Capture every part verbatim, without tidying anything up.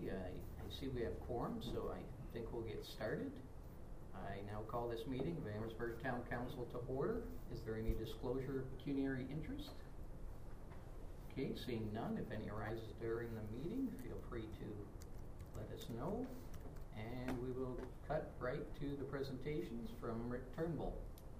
Okay, I, I see we have quorum, so I think we'll get started. I now call this meeting of Amherstburg Town Council to order. Is there any disclosure of pecuniary interest? Okay, seeing none, if any arises during the meeting, feel free to let us know. And we will cut right to the presentations from Rick Turnbull.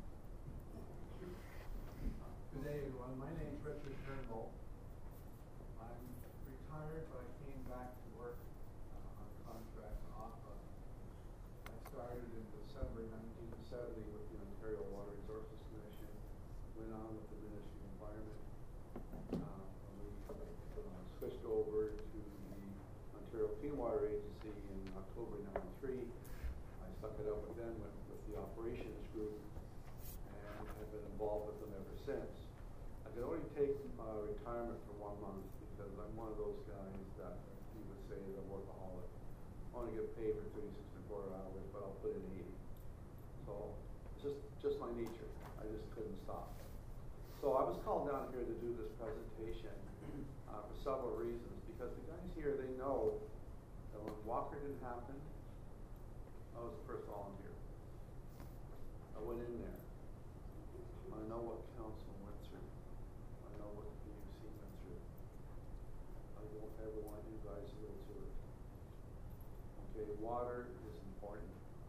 Good day, everyone. My name is Richard Turnbull. I'm retired, but I came back to work uh, on contract in Opera. I started in December nineteen seventy with the Ontario Water Resources Commission, went on with the Ministry of Environment. Uh, we uh, switched over to the Ontario Clean Water Agency in October ninety-three. I stuck it out with them, with, with the operations group, and have been involved with them ever since. I can only take uh, retirement for one month because I'm one of those guys that you would say is a workaholic. I only get paid for thirty-six and a quarter hours, but I'll put in eighty. So it's just, just my nature. I just couldn't stop. So I was called down here to do this presentation uh, for several reasons, because the guys here, they know that when Walker didn't happen, I was the first volunteer. I went in there. I know what council went through. I know what the P U C went through. I don't ever want you guys to go through it. Okay, water is important.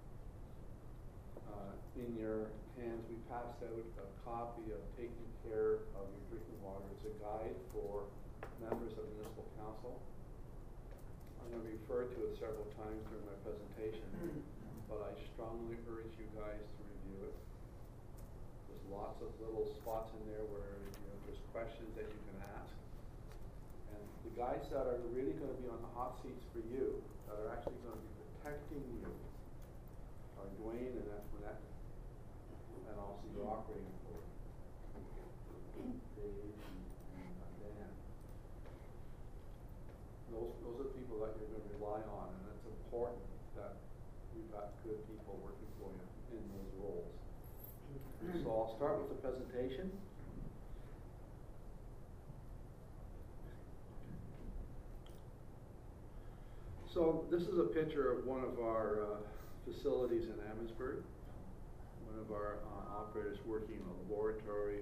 Uh, in your hands, we passed out a copy of Taking Care of Your Drinking Water. It's a guide for members of municipal council. I'm going to refer to it several times during my presentation, but I strongly urge you guys to review it. There's lots of little spots in there where, you know, there's questions that you can ask. And the guys that are really going to be on the hot seats for you, that are actually going to be protecting you, are Dwayne and Antoinette, and also your operating board, Dave and, and uh, Dan. Those, those are people that you're going to rely on, and it's important that you've got good people working for you in those roles. So I'll start with the presentation. So this is a picture of one of our uh, facilities in Amherstburg. One of our uh, operators working in a laboratory.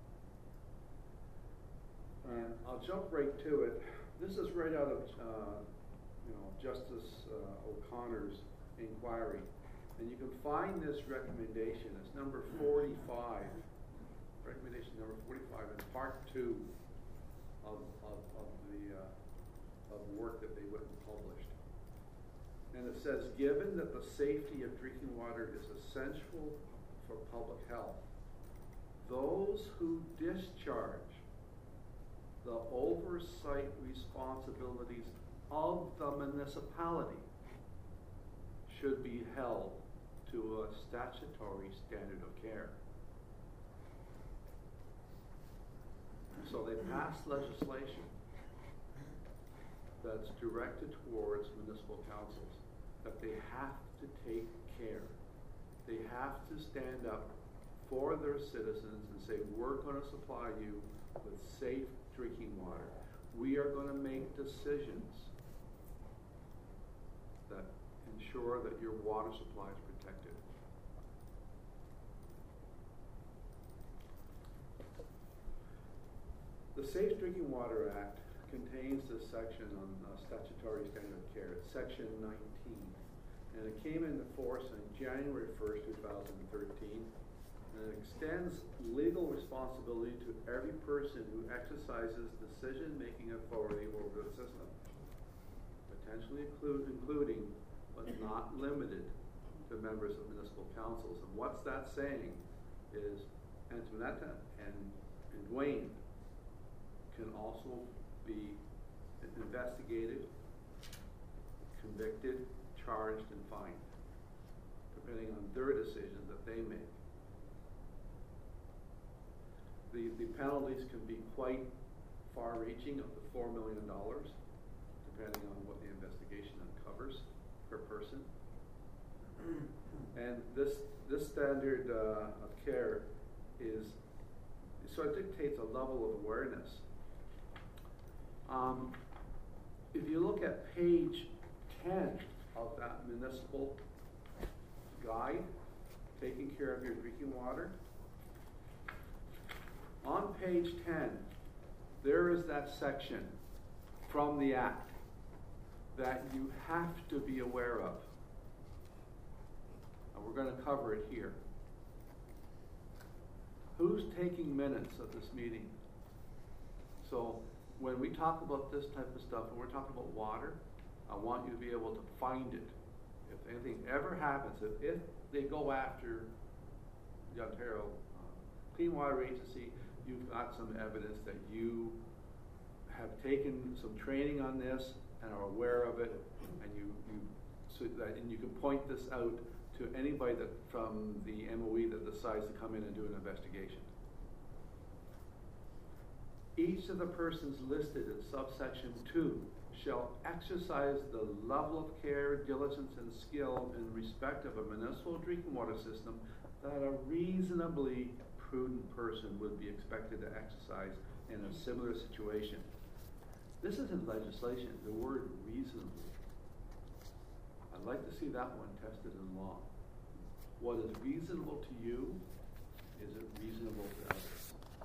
And I'll jump right to it. This is right out of uh, you know, Justice uh, O'Connor's inquiry. And you can find this recommendation. It's number forty-five. Recommendation number forty-five in part two of, of, of the uh, of work that they went and published. And it says, given that the safety of drinking water is essential for public health, those who discharge the oversight responsibilities of the municipality should be held to a statutory standard of care. So they passed legislation that's directed towards municipal councils that they have to take care. They have to stand up for their citizens and say, we're going to supply you with safe drinking water. We are going to make decisions that ensure that your water supply is protected. The Safe Drinking Water Act contains this section on uh, statutory standard of care. It's section nineteen. And it came into force on January first, two thousand thirteen. And it extends legal responsibility to every person who exercises decision-making authority over the system, potentially include, including, but not limited to members of municipal councils. And what's that saying is Antoinette and, and Dwayne can also be investigated, convicted, charged, and fined, depending on their decisions that they make. The, the penalties can be quite far-reaching, up to four million dollars, depending on what the investigation uncovers per person. And this this standard uh, of care is, so it dictates a level of awareness. Um, if you look at page ten of that municipal guide, taking care of your drinking water. On page ten, there is that section from the Act that you have to be aware of. And we're going to cover it here. Who's taking minutes of this meeting? So when we talk about this type of stuff, and we're talking about water, I want you to be able to find it. If anything ever happens, if, if they go after the Ontario uh, Clean Water Agency, you've got some evidence that you have taken some training on this and are aware of it, and you, you so that and you can point this out to anybody that from the M O E that decides to come in and do an investigation. Each of the persons listed in subsection two shall exercise the level of care, diligence, and skill in respect of a municipal drinking water system that a reasonably prudent person would be expected to exercise in a similar situation. This isn't legislation, the word reasonably. I'd like to see that one tested in law. What is reasonable to you, is it reasonable to others?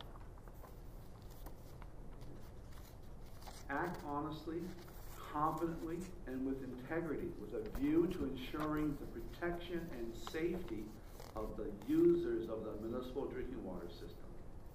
Act honestly, competently, and with integrity, with a view to ensuring the protection and safety of the users of the municipal drinking water system.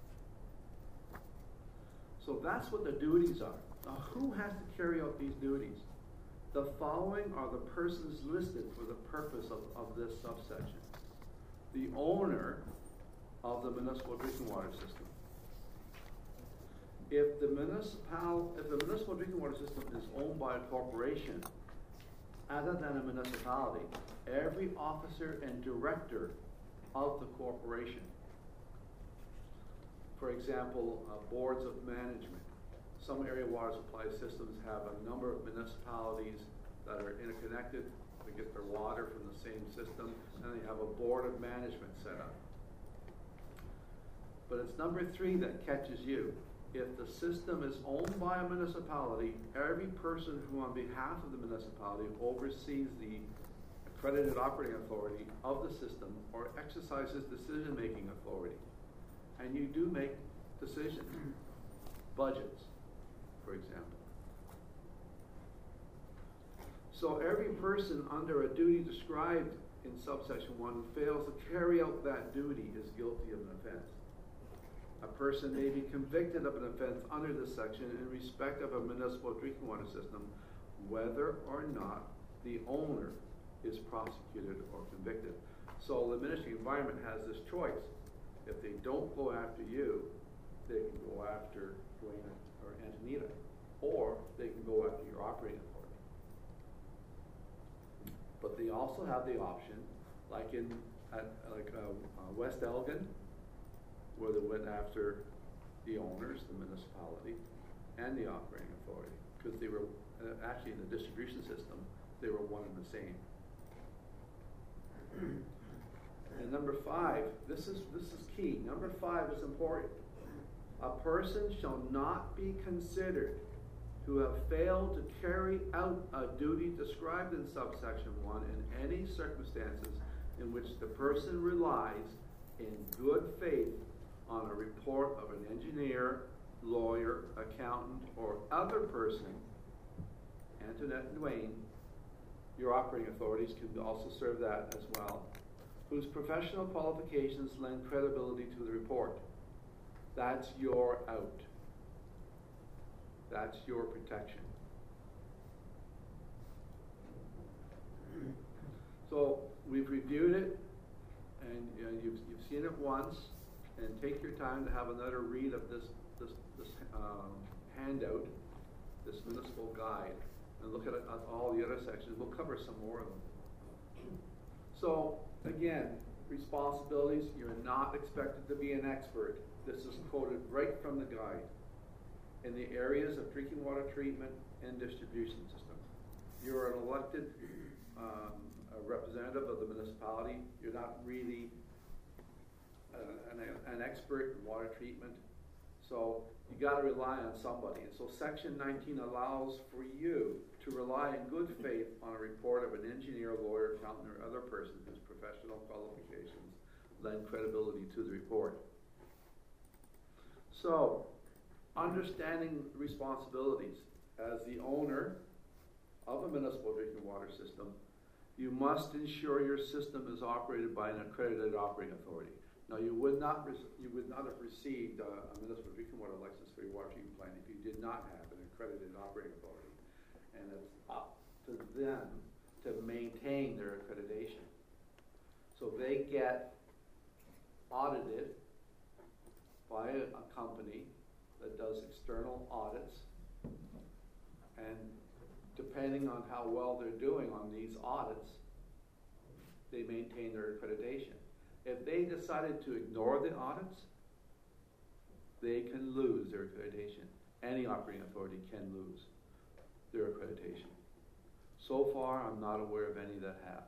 So that's what the duties are. Now, who has to carry out these duties? The following are the persons listed for the purpose of, of this subsection. The owner of the municipal drinking water system. If the municipal, if the municipal drinking water system is owned by a corporation, other than a municipality, every officer and director of the corporation. For example, uh, boards of management. Some area water supply systems have a number of municipalities that are interconnected. They get their water from the same system, and they have a board of management set up. But it's number three that catches you. If the system is owned by a municipality, every person who on behalf of the municipality oversees the accredited operating authority of the system or exercises decision-making authority. And you do make decisions, budgets, for example. So every person under a duty described in subsection one who fails to carry out that duty is guilty of an offense. A person may be convicted of an offense under this section in respect of a municipal drinking water system, whether or not the owner is prosecuted or convicted. So the Ministry of Environment has this choice. If they don't go after you, they can go after Dwayne or Antonita, or they can go after your operating authority. But they also have the option, like in at, like uh, uh, West Elgin, where they went after the owners, the municipality, and the operating authority, because they were uh, actually in the distribution system, they were one and the same. And number five, this is this is key. Number five is important. A person shall not be considered to have failed to carry out a duty described in subsection one in any circumstances in which the person relies in good faith on a report of an engineer, lawyer, accountant, or other person. Antoinette and Dwayne, your operating authorities can also serve that as well, whose professional qualifications lend credibility to the report. That's your out. That's your protection. So we've reviewed it, and you know, you've, you've seen it once, and take your time to have another read of this, this, this um, handout, this municipal guide, and look at, it, at all the other sections. We'll cover some more of them. So, again, responsibilities, you're not expected to be an expert. This is quoted right from the guide. In the areas of drinking water treatment and distribution systems. You're an elected um, a representative of the municipality. You're not really uh, an, an expert in water treatment. So you got to rely on somebody. And so section nineteen allows for you to rely in good faith on a report of an engineer, lawyer, accountant, or other person whose professional qualifications lend credibility to the report. So, understanding responsibilities. As the owner of a municipal drinking water system, you must ensure your system is operated by an accredited operating authority. Now, you would not you would not have received uh, a municipal drinking water license for your water treatment plant if you did not have an accredited operating authority. And it's up to them to maintain their accreditation. So they get audited by a, a company that does external audits, and depending on how well they're doing on these audits, they maintain their accreditation. If they decided to ignore the audits, they can lose their accreditation. Any operating authority can lose their accreditation. So far, I'm not aware of any that have.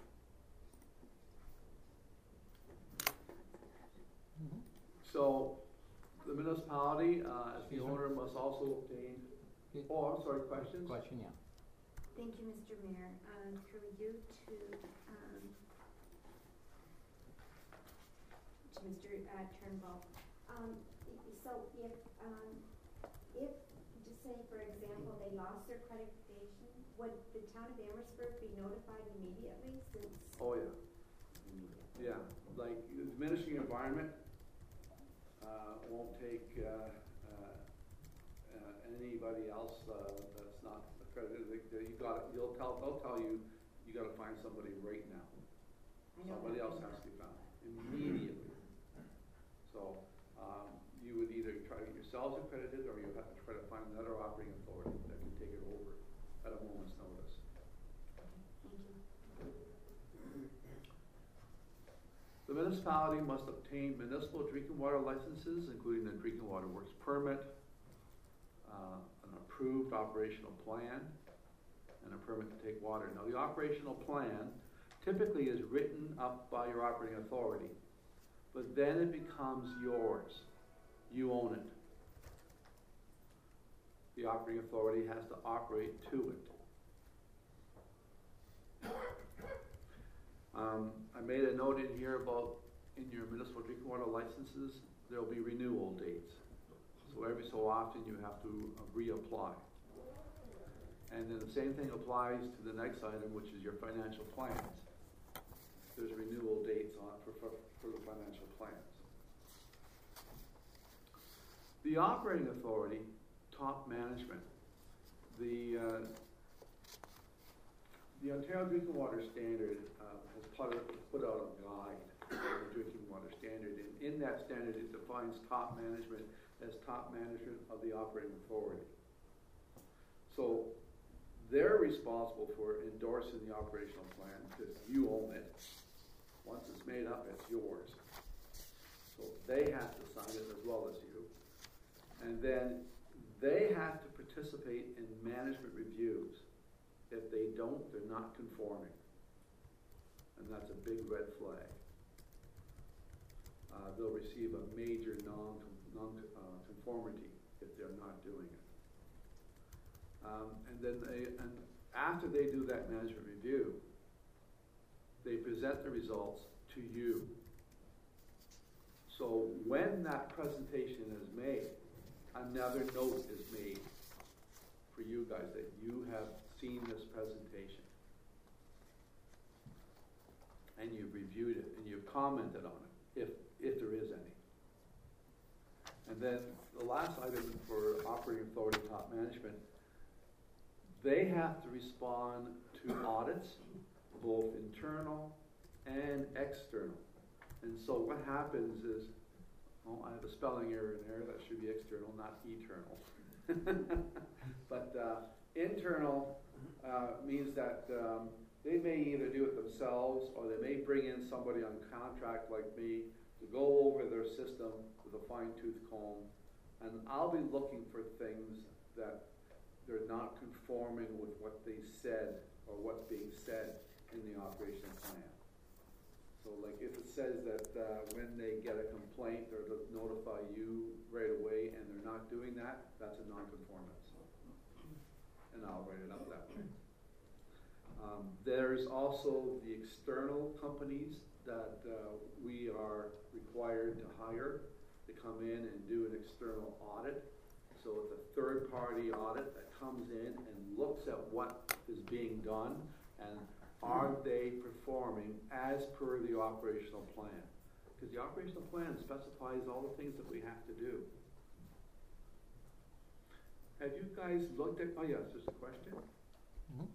Mm-hmm. So, the municipality, uh, as the owner, must also obtain. Oh, I'm sorry. Questions? Question, yeah. Thank you, Mister Mayor. Um, for you to um, to Mister Uh, Turnbull. Um, so if um, if just say for example they lost their accreditation, would the town of Amherstburg be notified immediately? Since Oh yeah. Yeah, like the diminishing environment uh, won't take uh, uh, uh, anybody else uh, that's not accredited. They, they, you got you'll tell they'll tell you you got to find somebody right now. Somebody else has to be found immediately. So um, you would either try to get yourselves accredited, or you have to try to find another operating authority that can take it over at a moment's notice. Thank you. The municipality must obtain municipal drinking water licenses, including the Drinking Water Works permit, uh, an approved operational plan, and a permit to take water. Now, the operational plan typically is written up by your operating authority, but then it becomes yours. You own it. The operating authority has to operate to it. Um, I made a note in here about in your municipal drinking water licenses, there will be renewal dates. So every so often you have to uh, reapply. And then the same thing applies to the next item, which is your financial plans. There's renewal dates on for, for, for the financial plans. The operating authority, top management, the uh, the Ontario Drinking Water Standard uh, has put, put out a guide on the drinking water standard, and in that standard it defines top management as top management of the operating authority. So they're responsible for endorsing the operational plan because you own it. Once it's made up, it's yours. So they have to sign it as well as you. And then they have to participate in management reviews. If they don't, they're not conforming. And that's a big red flag. Uh, they'll receive a major non, non uh, conformity if they're not doing it. Um, and then they, and after they do that management review, they present the results to you. So when that presentation is made, another note is made for you guys that you have seen this presentation and you've reviewed it and you've commented on it, if if there is any. And then the last item for operating authority top management, they have to respond to audits, both internal and external. And so what happens is, oh, I have a spelling error in there, that should be external, not eternal. But uh, internal uh, means that um, they may either do it themselves, or they may bring in somebody on contract like me to go over their system with a fine-tooth comb, and I'll be looking for things that they're not conforming with what they said or what's being said in the operational plan. So like if it says that uh, when they get a complaint, they're to notify you right away and they're not doing that, that's a non-conformance. and I'll write it up that way. Um, there's also the external companies that uh, we are required to hire to come in and do an external audit. So it's a third-party audit that comes in and looks at what is being done and are they performing as per the operational plan. Because the operational plan specifies all the things that we have to do. Have you guys looked at, oh yes, there's a question? Mm-hmm.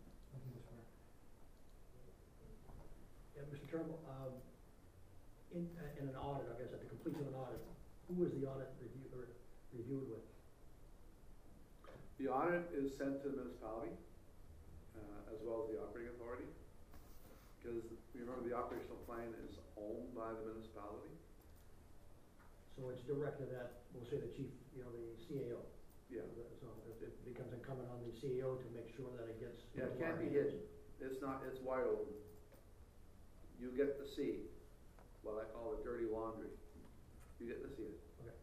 Yeah, Mister Turnbull, um, in, uh, in an audit, I guess at the completion of an audit, who is the audit review, or reviewed with? The audit is sent to the municipality, uh, as well as the operating authority. Because remember, the operational plan is owned by the municipality. So it's directed at, we'll say the chief, you know, the C A O. Yeah. So it, it becomes incumbent on the C A O to make sure that it gets. Yeah, it into can't our be hands. hidden. It's not, it's wide open. You get to see what I call the dirty laundry. You get to see it. Okay.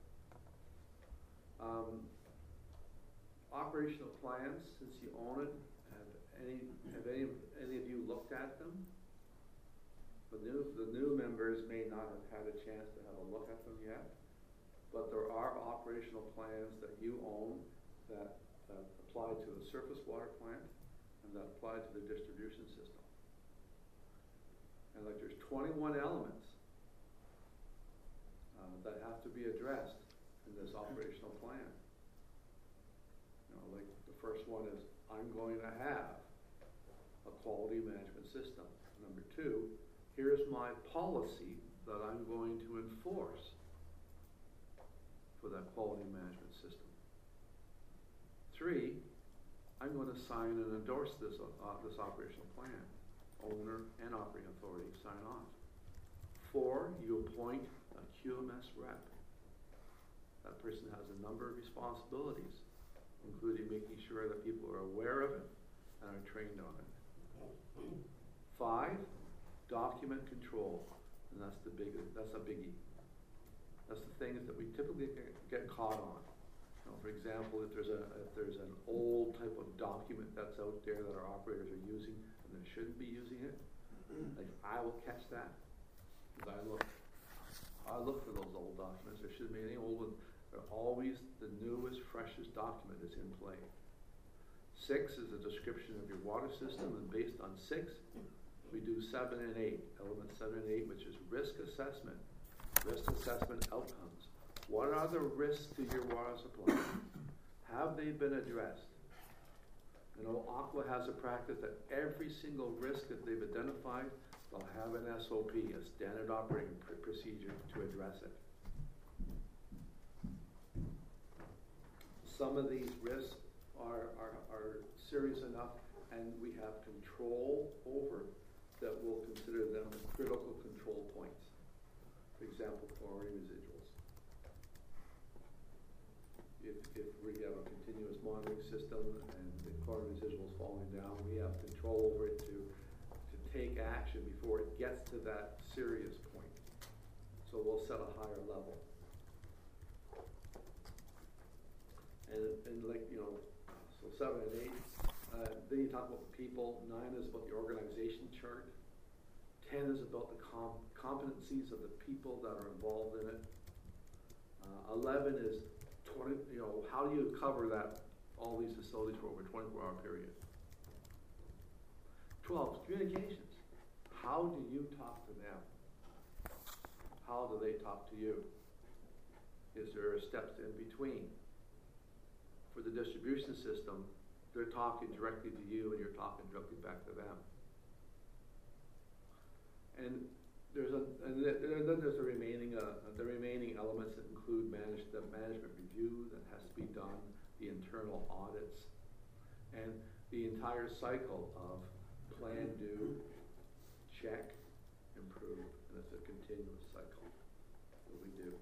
Um, operational plans, since you own it, have any, have any, any of you looked at them? The new, the new members may not have had a chance to have a look at them yet, but there are operational plans that you own that, that apply to the surface water plant and that apply to the distribution system. And like there's twenty-one elements uh, that have to be addressed in this operational plan. You know, like the first one is, I'm going to have a quality management system. Number two, here's my policy that I'm going to enforce for that quality management system. Three, I'm going to sign and endorse this, uh, this operational plan. Owner and operating authority sign off. Four, you appoint a Q M S rep. That person has a number of responsibilities, including making sure that people are aware of it and are trained on it. Five, document control, and that's the big, that's a biggie. That's the things that we typically get caught on. You know, for example, if there's a if there's an old type of document that's out there that our operators are using and they shouldn't be using it, like I will catch that because I look. I look for those old documents. There shouldn't be any old ones. They're always the newest, freshest document is in play. Six is a description of your water system, and based on six, we do seven and eight. Element seven and eight, which is risk assessment, risk assessment outcomes. What are the risks to your water supply? Have they been addressed? You know, Aqua has a practice that every single risk that they've identified, they'll have an S O P, a standard operating pr procedure to address it. Some of these risks are, are, are serious enough and we have control over that we'll consider them critical control points. For example, chlorine residuals. If, if we have a continuous monitoring system and the chlorine residuals falling down, we have control over it to, to take action before it gets to that serious point. So we'll set a higher level. And, and like, you know, so seven and eight, uh, then you talk about the people. Nine is about the organization chart. Ten is about the com competencies of the people that are involved in it. Uh, Eleven is twenty. You know, how do you cover that all these facilities for over a twenty-four hour period? Twelve, communications. How do you talk to them? How do they talk to you? Is there steps in between? For the distribution system, they're talking directly to you and you're talking directly back to them. And there's a and then there's the remaining uh, the remaining elements that include manage, the management review that has to be done, the internal audits, and the entire cycle of plan, do, check, improve, and it's a continuous cycle that we do.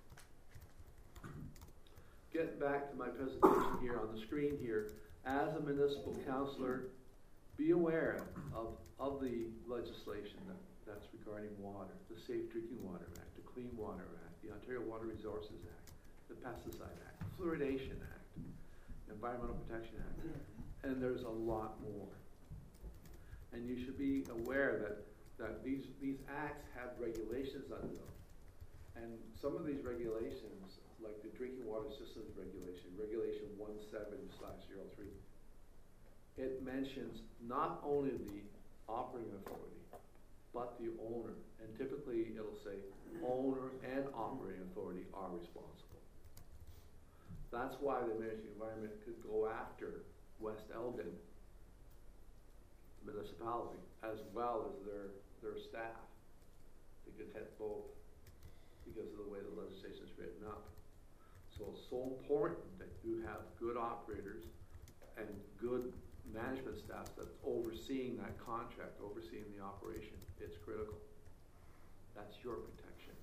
Get back to my presentation here on the screen here. As a municipal councillor, be aware of, of the legislation that, that's regarding water, the Safe Drinking Water Act, the Clean Water Act, the Ontario Water Resources Act, the Pesticide Act, Fluoridation Act, Environmental Protection Act. And there's a lot more. And you should be aware that, that these, these acts have regulations under them. And some of these regulations, like the Drinking Water Systems Regulation, Regulation one seven slash zero three, it mentions not only the operating authority, but the owner. And typically it'll say owner and operating authority are responsible. That's why the Ministry of Environment could go after West Elgin municipality as well as their, their staff. They could hit both because of the way the legislation is written up. So it's so important that you have good operators and good management staff that's overseeing that contract, overseeing the operation. It's critical. That's your protection.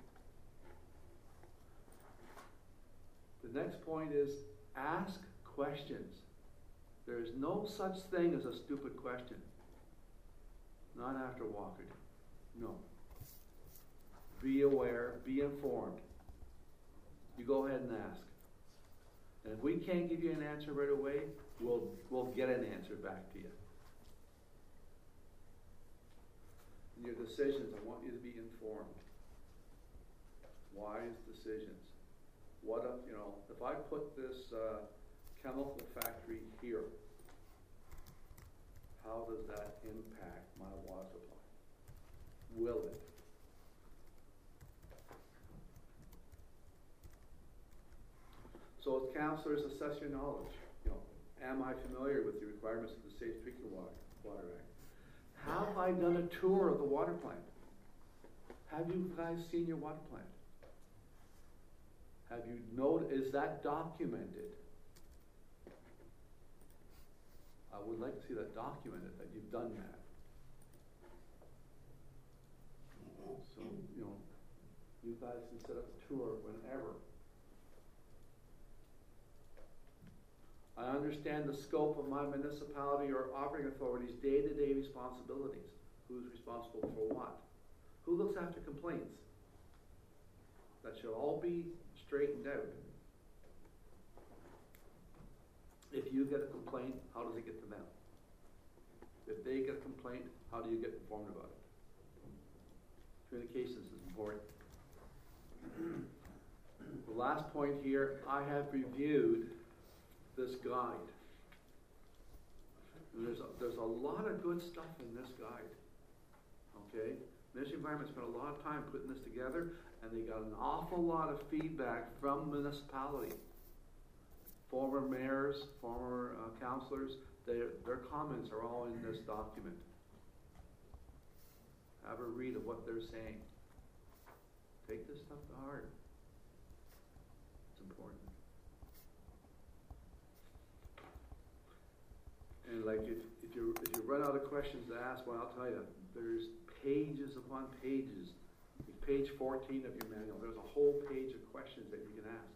The next point is ask questions. There is no such thing as a stupid question. Not after Walkerton. No. Be aware, be informed. You go ahead and ask. And if we can't give you an answer right away, we'll, we'll get an answer back to you. In your decisions, I want you to be informed. Wise decisions. What if, you know, if I put this uh, chemical factory here, how does that impact my water supply? Will it? So as councillors, assess your knowledge. You know, am I familiar with the requirements of the Safe Drinking Water, Water Act? Have I done a tour of the water plant? Have you guys seen your water plant? Have you noted, is that documented? I would like to see that documented, that you've done that. So, you know, you guys can set up a tour whenever. I understand the scope of my municipality or operating authority's day-to-day responsibilities. Who's responsible for what? Who looks after complaints? That should all be straightened out. If you get a complaint, how does it get to them? If they get a complaint, how do you get informed about it? Communications is important. The last point here, I have reviewed this guide. And there's a, there's a lot of good stuff in this guide. Okay? Ministry of Environment spent a lot of time putting this together, and they got an awful lot of feedback from municipality. Former mayors, former uh, councillors, their, their comments are all in this document. Have a read of what they're saying. Take this stuff to heart. It's important. And like if, if you if you run out of questions to ask, well, I'll tell you, there's pages upon pages. Page fourteen of your manual, there's a whole page of questions that you can ask.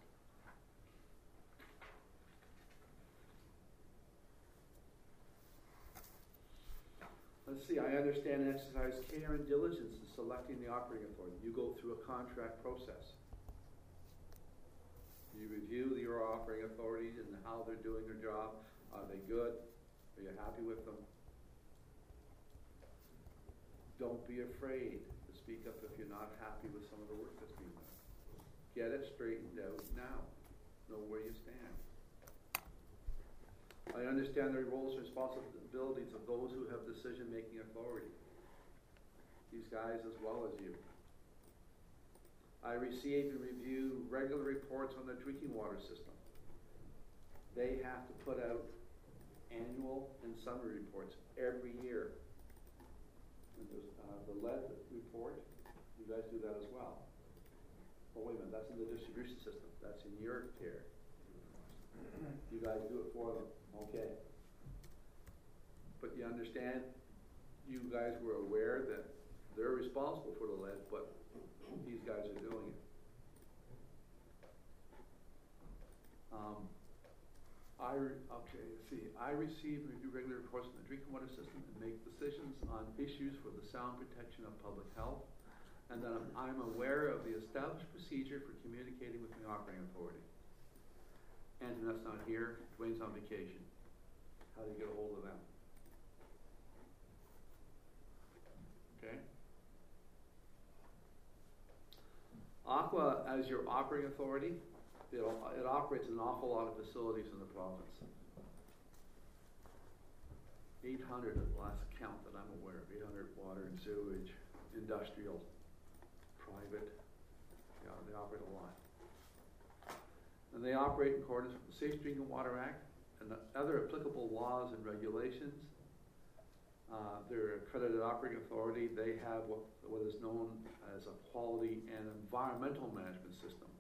Let's see, I understand and exercise care and diligence in selecting the operating authority. You go through a contract process. You review your operating authorities and how they're doing their job. Are they good? Are you happy with them? Don't be afraid to speak up if you're not happy with some of the work that's being done. Get it straightened out now. Know where you stand. I understand the roles and responsibilities of those who have decision-making authority. These guys as well as you. I receive and review regular reports on the drinking water system. They have to put out annual and summary reports every year. And there's uh, the lead report, you guys do that as well. Oh wait a minute, that's in the distribution system. That's in your care. You guys do it for them, okay. But you understand, you guys were aware that they're responsible for the lead, but these guys are doing it. Um, I re- okay, let's see. I receive and review regular reports on the drinking water system and make decisions on issues for the sound protection of public health, and that I'm, I'm aware of the established procedure for communicating with the operating authority. Anthony, that's not here. Dwayne's on vacation. how do you get a hold of them? Okay? Aqua, as your operating authority, it, it operates an awful lot of facilities in the province. eight hundred at the last count that I'm aware of, eight hundred water and sewage, industrial, private, yeah, they operate a lot. And they operate in accordance with the Safe Drinking Water Act and the other applicable laws and regulations. Uh, they're accredited operating authority. They have what, what is known as a quality and environmental management system.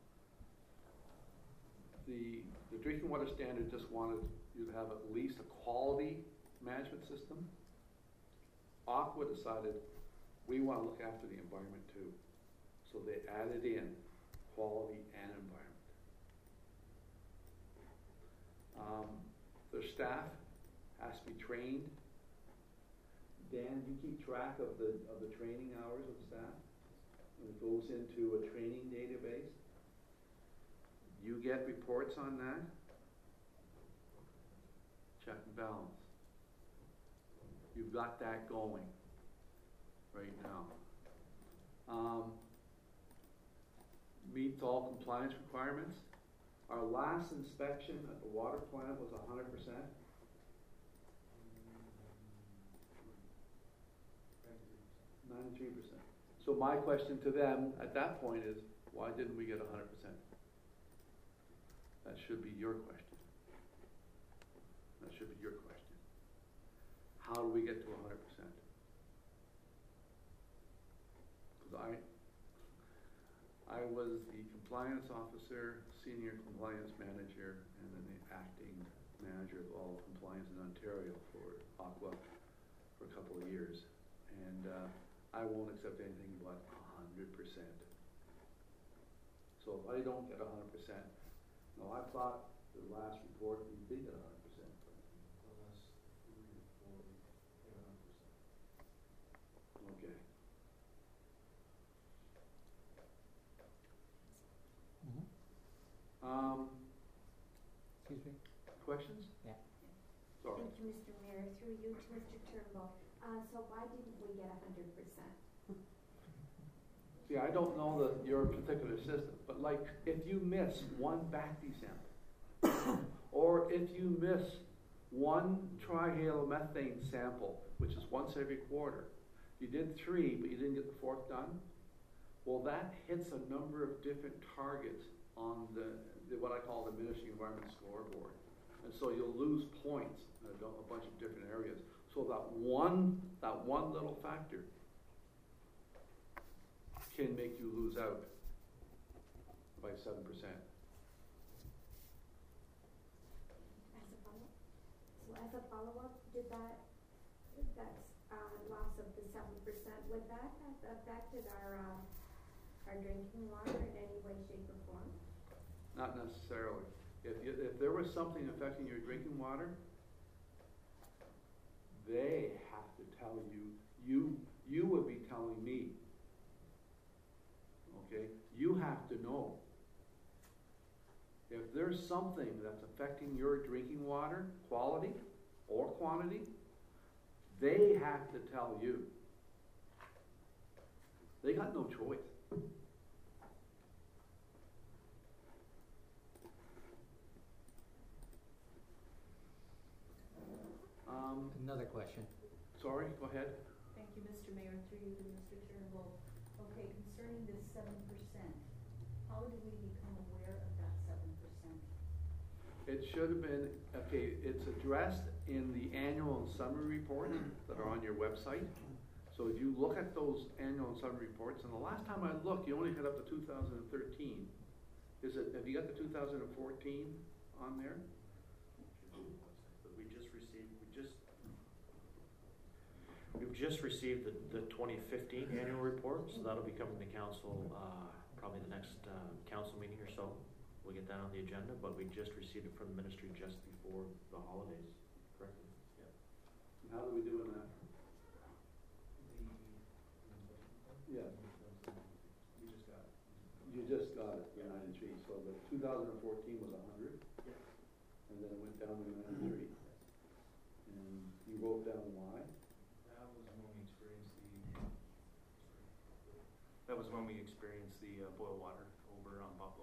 The, the drinking water standard just wanted you to have at least a quality management system. Aqua decided we want to look after the environment too. So they added in quality and environment. Um, their staff has to be trained. Dan, do you keep track of the of the training hours of the staff? When it goes into a training database, you get reports on that. Check and balance. You've got that going right now. Um, meets all compliance requirements. Our last inspection at the water plant was one hundred percent. ninety-three percent. So my question to them at that point is, why didn't we get one hundred percent? That should be your question. That should be your question. How do we get to one hundred percent? Because I, I was the compliance officer, senior compliance manager, and then the acting manager of all compliance in Ontario for Aqua for a couple of years. And uh, I won't accept anything but one hundred percent. So if I don't get one hundred percent, no, I thought the last report we did get one hundred percent. The last three or four, we get one hundred percent. Okay. Mm-hmm. Um, Excuse me? questions? Yeah. Sorry. Thank you, Mister Mayor. Through you to Mister Turnbull. Uh, so why didn't we get a hundred percent? See, I don't know the, your particular system, but like if you miss one back sample, or if you miss one trihalomethane sample, which is once every quarter, you did three, but you didn't get the fourth done, well, that hits a number of different targets on the, the what I call the diminishing environment scoreboard. And so you'll lose points in a, a bunch of different areas. So that one, that one little factor can make you lose out by seven percent. As a follow-up? So as a follow-up, did that, that uh, loss of the seven percent, would that have affected our, uh, our drinking water in any way, shape, or form? Not necessarily. If, you, if there was something affecting your drinking water, they have to tell you, you, you would be telling me. Okay? You have to know. If there's something that's affecting your drinking water quality or quantity, they have to tell you. They got no choice. Um, Another question. sorry, go ahead. Thank you, Mister Mayor, through you to Mister Turnbull. Okay, concerning this seven percent, how do we become aware of that seven percent? It should have been, okay, it's addressed in the annual and summary reports that are on your website. So if you look at those annual and summary reports, and the last time I looked, you only had up to two thousand thirteen. Is it, have you got the two thousand fourteen on there? But we just received, we just, we've just received the, the twenty fifteen annual report, so that'll be coming to council, uh, probably the next, uh, council meeting or so. We'll get that on the agenda, but we just received it from the ministry just before the holidays, correct? Yeah. And how do we do in that? Yeah. We just got it. You just got it, the ninety-three, so the two thousand fourteen was one hundred? Yeah. And then it went down to ninety-three? when we experienced the uh, boil water over on Buffalo.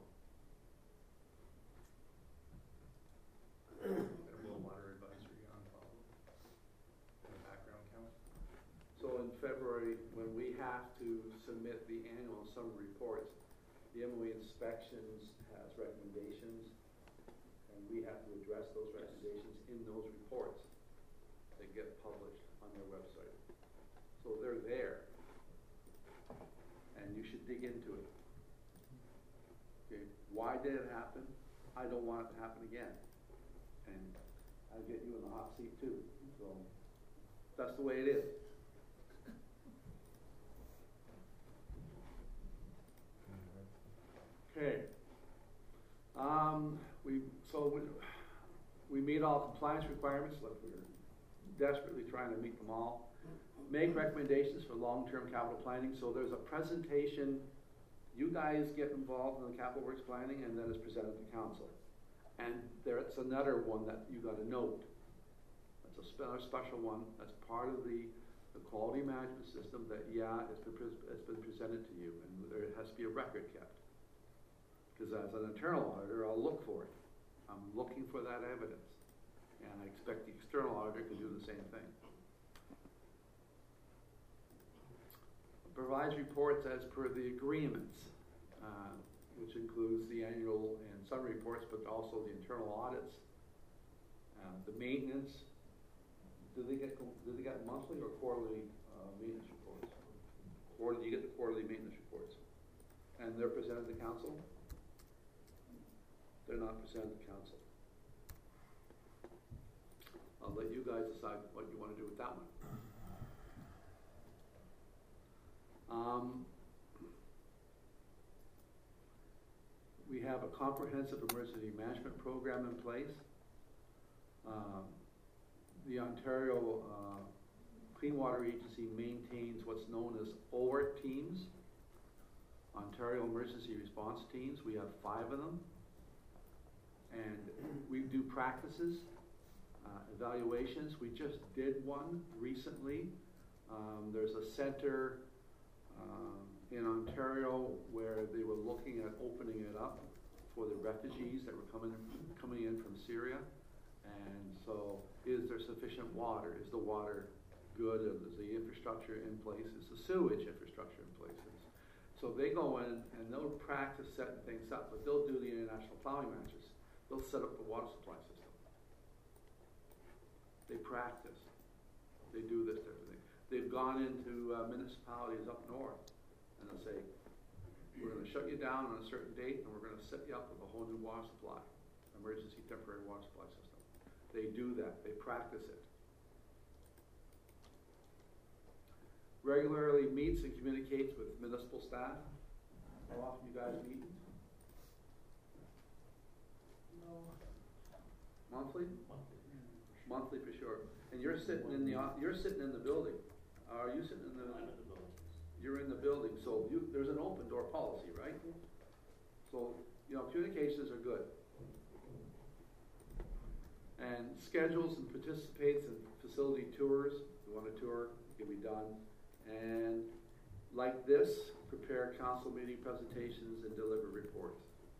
Got a boil water advisory on Buffalo. And a background count. So in February, when we have to submit the annual summary reports, the M O E inspections has recommendations, and we have to address those recommendations in those reports that get published on their website. So they're there, and you should dig into it. Okay, why did it happen? I don't want it to happen again. And I get you in the hot seat too, so that's the way it is. Okay. Um, we, so we, we meet all compliance requirements, like we're desperately trying to meet them all. Make recommendations for long-term capital planning. So there's a presentation, you guys get involved in the capital works planning, and then it's presented to council. And there's another one that you gotta note. That's a spe- special one, that's part of the, the quality management system that, yeah, it's been, pres- it's been presented to you, and there has to be a record kept. Because as an internal auditor, I'll look for it. I'm looking for that evidence. And I expect the external auditor to do the same thing. Provides reports as per the agreements, uh, which includes the annual and summary reports, but also the internal audits, uh, the maintenance. Do they get do they get monthly or quarterly uh, maintenance reports? Or do you get the quarterly maintenance reports? And they're presented to council? They're not presented to council. I'll let you guys decide what you want to do with that one. Um, we have a comprehensive emergency management program in place. Um, the Ontario uh, Clean Water Agency maintains what's known as O R T teams, Ontario Emergency Response Teams. We have five of them. And we do practices, uh, evaluations. We just did one recently. Um, there's a center um, in Ontario where they were looking at opening it up for the refugees that were coming coming in from Syria. And so, is there sufficient water? Is the water good? Is the infrastructure in place? Is the sewage infrastructure in place? So they go in and they'll practice setting things up, but they'll do the international plowing matches. They'll set up the water supply system. They practice. They do this type of thing. They've gone into uh, municipalities up north, and they'll say, we're going to shut you down on a certain date, and we're going to set you up with a whole new water supply, emergency temporary water supply system. They do that. They practice it. Regularly meets and communicates with municipal staff. How often you guys meet? No. Monthly? Monthly. Monthly for sure. And you're sitting in the you're sitting in the building. Are you sitting in the? I'm in the building. You're in the building, so you, there's an open door policy, right? So you know communications are good. And schedules and participates in facility tours. If you want a tour, it can be done. And like this, prepare council meeting presentations and deliver reports.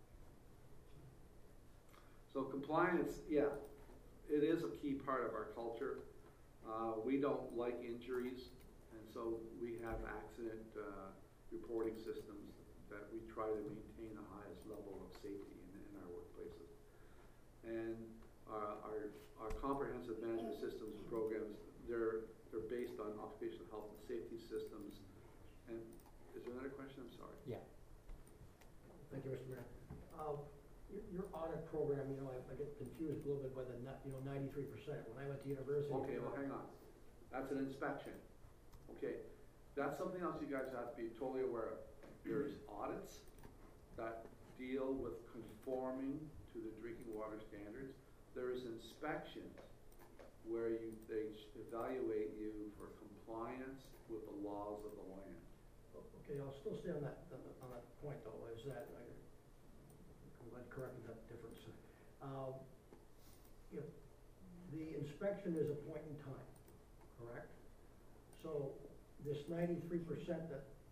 So compliance, yeah, it is a key part of our culture. Uh, we don't like injuries, and so we have accident uh, reporting systems that we try to maintain the highest level of safety in, in our workplaces. And our, our, our comprehensive management systems and programs, they're, they're based on occupational health and safety systems. And is there another question? I'm sorry. Yeah. Thank you, Mister Mayor. Uh, your, your audit program, you know, I, I get confused a little bit by the, you know, ninety-three percent. When I went to university. Okay, well, hang on. That's an inspection. Okay, that's something else you guys have to be totally aware of. There's audits that deal with conforming to the drinking water standards. There's inspections where you, they evaluate you for compliance with the laws of the land. Okay, I'll still stay on that, on, on that point though, is that, I, I'm glad you corrected that difference. Um, if the inspection is a point in time, correct? So this ninety-three percent that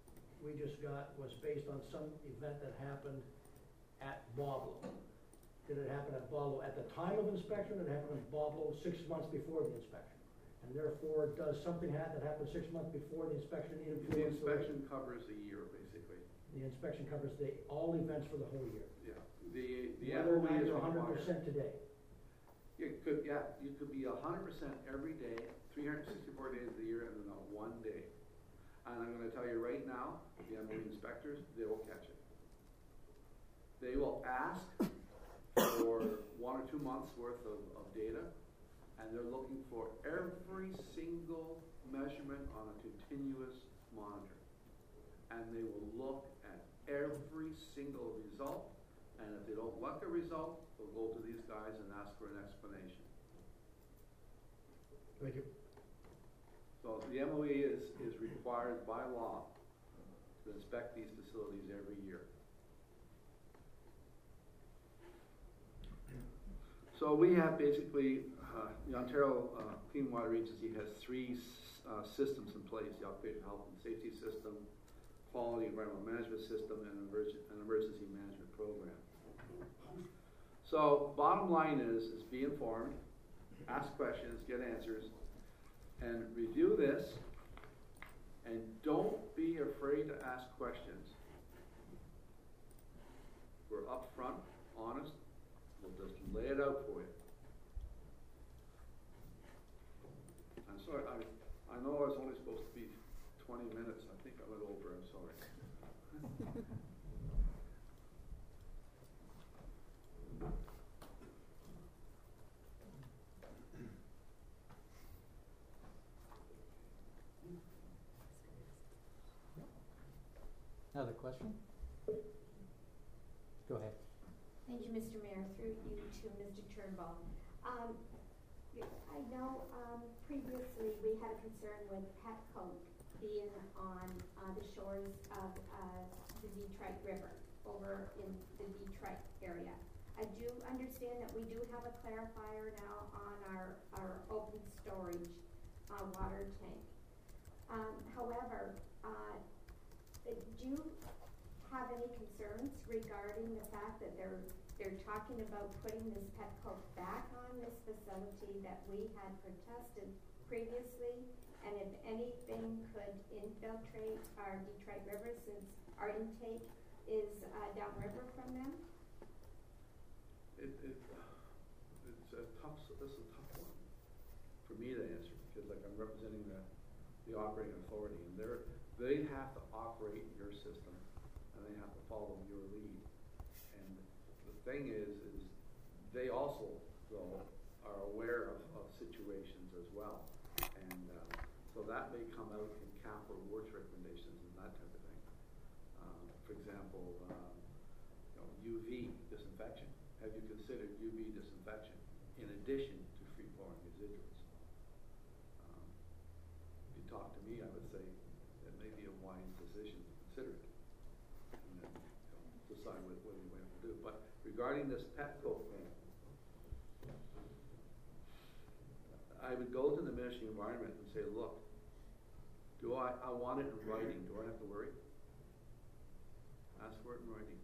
we just got was based on some event that happened at Boblo. Did it happen at Boblo at the time of inspection, or did it happen at Boblo six months before the inspection? And therefore, does something ha- that happened six months before the inspection The influence? the- inspection covers a year, basically. The inspection covers the, all events for the whole year. Yeah. The, the Whether or M O E not is you're hundred required. percent today. You could, yeah, you could be a hundred percent every day, three hundred sixty-four days of the year, and then not one day. And I'm gonna tell you right now, the M O E inspectors, they will catch it. They will ask for one or two months worth of, of data, and they're looking for every single measurement on a continuous monitor. And they will look at every single result, and if they don't like a result, they'll go to these guys and ask for an explanation. Thank you. So the M O E is, is required by law to inspect these facilities every year. So we have basically, uh, the Ontario uh, Clean Water Agency has three uh, systems in place: the occupational health and safety system, quality environmental management system, and emerg- an emergency management program. So bottom line is, is be informed, ask questions, get answers, and review this, and don't be afraid to ask questions. We're upfront, honest, we'll just lay it out for you. I'm sorry, I, I know I was only supposed to be twenty minutes, I think I went over, I'm sorry. Another question? Go ahead. Thank you, Mister Mayor. Through you to Mister Turnbull. Um, I know um, previously we had a concern with Petcoke being on uh, the shores of uh, the Detroit River over in the Detroit area. I do understand that we do have a clarifier now on our, our open storage uh, water tank. Um, however, uh, do you have any concerns regarding the fact that they're they're talking about putting this Petcoke back on this facility that we had protested previously, and if anything could infiltrate our Detroit River, since our intake is uh, downriver from them? It, it, it's a tough, this is a tough one for me to answer, because like I'm representing the, the operating authority, and they're, they have to operate your system, and they have to follow your lead. And the thing is, is they also, though, are aware of, of situations as well. And uh, so that may come out in capital works recommendations and that type of thing. Um, for example, um, you know, U V disinfection. Have you considered U V disinfection in addition to free-flowing residuals? Um, if you talk to me, I would say it may be a wise decision to consider it, and then you know, decide what, what you want to do. But regarding this Petcoke thing, I would go to the Ministry of Environment and say, look, do I, I want it in writing, do I have to worry? Ask for it in writing.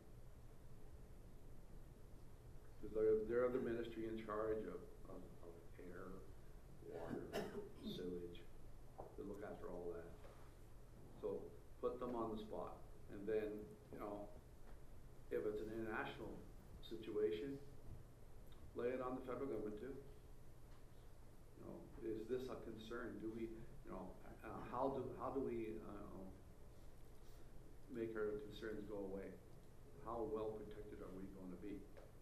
Because they're, they're the ministry in charge of, of, of air, water, sewage, they look after all that. So put them on the spot. And then, you know, if it's an international situation, lay it on the federal government too. You know, is this a concern? Do we, you know, uh, how do how do we uh, make our concerns go away? How well protected are we going to be?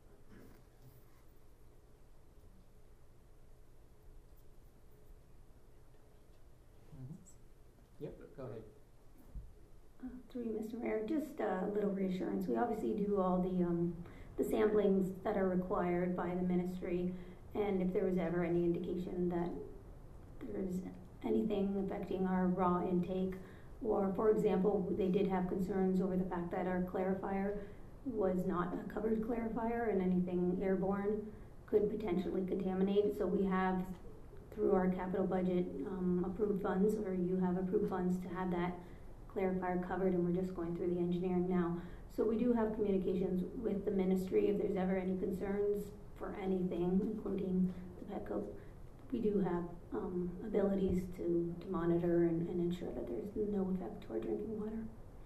Mm-hmm. Yep, go ahead. Uh, Through you, Mister Mayor, just a little reassurance. We obviously do all the um, the samplings that are required by the ministry, and if there was ever any indication that there's anything affecting our raw intake, or for example, they did have concerns over the fact that our clarifier was not a covered clarifier and anything airborne could potentially contaminate. So we have, through our capital budget, um, approved funds, or you have approved funds to have that clarifier covered, and we're just going through the engineering now. So we do have communications with the ministry if there's ever any concerns for anything, including the Petco. We do have um, abilities to, to monitor and, and ensure that there's no effect to our drinking water.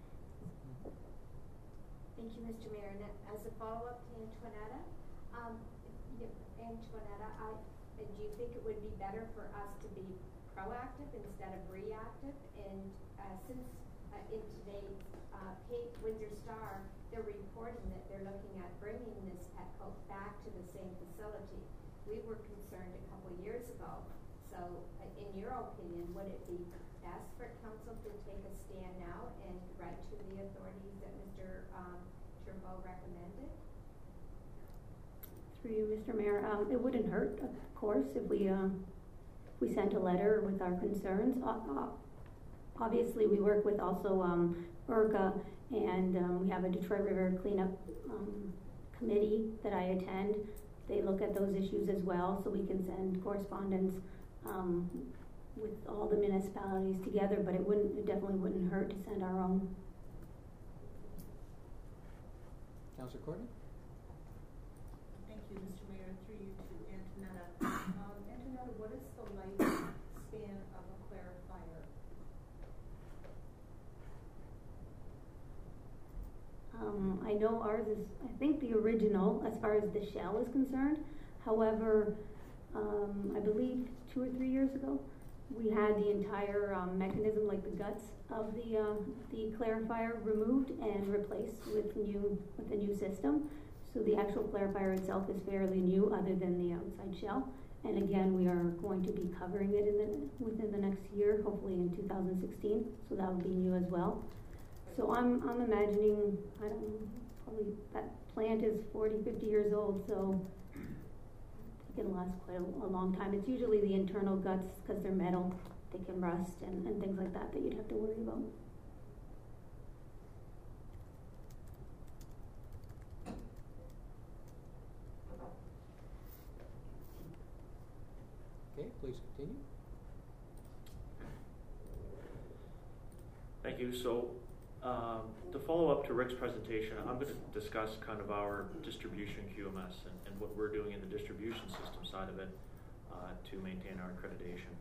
Thank you, Mister Mayor. And as a follow-up to Antoinetta, um, y- Antoinetta, I, uh, do you think it would be better for us to be proactive instead of reactive? And uh, since uh, in today's uh, Cape Windsor Star, they're reporting that they're looking at bringing this Petco back to the same facility. We were concerned a couple years ago. So, uh, in your opinion, would it be best for council to take a stand now and write to the authorities that Mister Um, Turnbull recommended? Through you, Mister Mayor, um, it wouldn't hurt, of course, if we, uh, we sent a letter with our concerns. Uh, uh, obviously, we work with also, um, I R C A, and, um, we have a Detroit River Cleanup, um, committee that I attend. They look at those issues as well, so we can send correspondence, um, with all the municipalities together, but it wouldn't, it definitely wouldn't hurt to send our own. Councillor Courtney? Thank you, Mister Mayor, through you to Antonetta. Um, Antonetta, what is the lifespan of a clarifier? Um, I know ours is, I think, the original as far as the shell is concerned. However, um, I believe two or three years ago, we had the entire um, mechanism, like the guts of the uh, the clarifier, removed and replaced with new with a new system. So the actual clarifier itself is fairly new, other than the outside shell. And again, we are going to be covering it in the within the next year, hopefully in two thousand sixteen. So that will be new as well. So I'm I'm imagining, I don't know, probably that plant is forty, fifty years old. So it can last quite a, a long time. It's usually the internal guts, because they're metal, they can rust and, and things like that that you'd have to worry about. Okay, please continue. Thank you. So, um, to follow up to Rick's presentation, I'm going to discuss kind of our distribution Q M S and, and what we're doing in the distribution system side of it uh, to maintain our accreditation.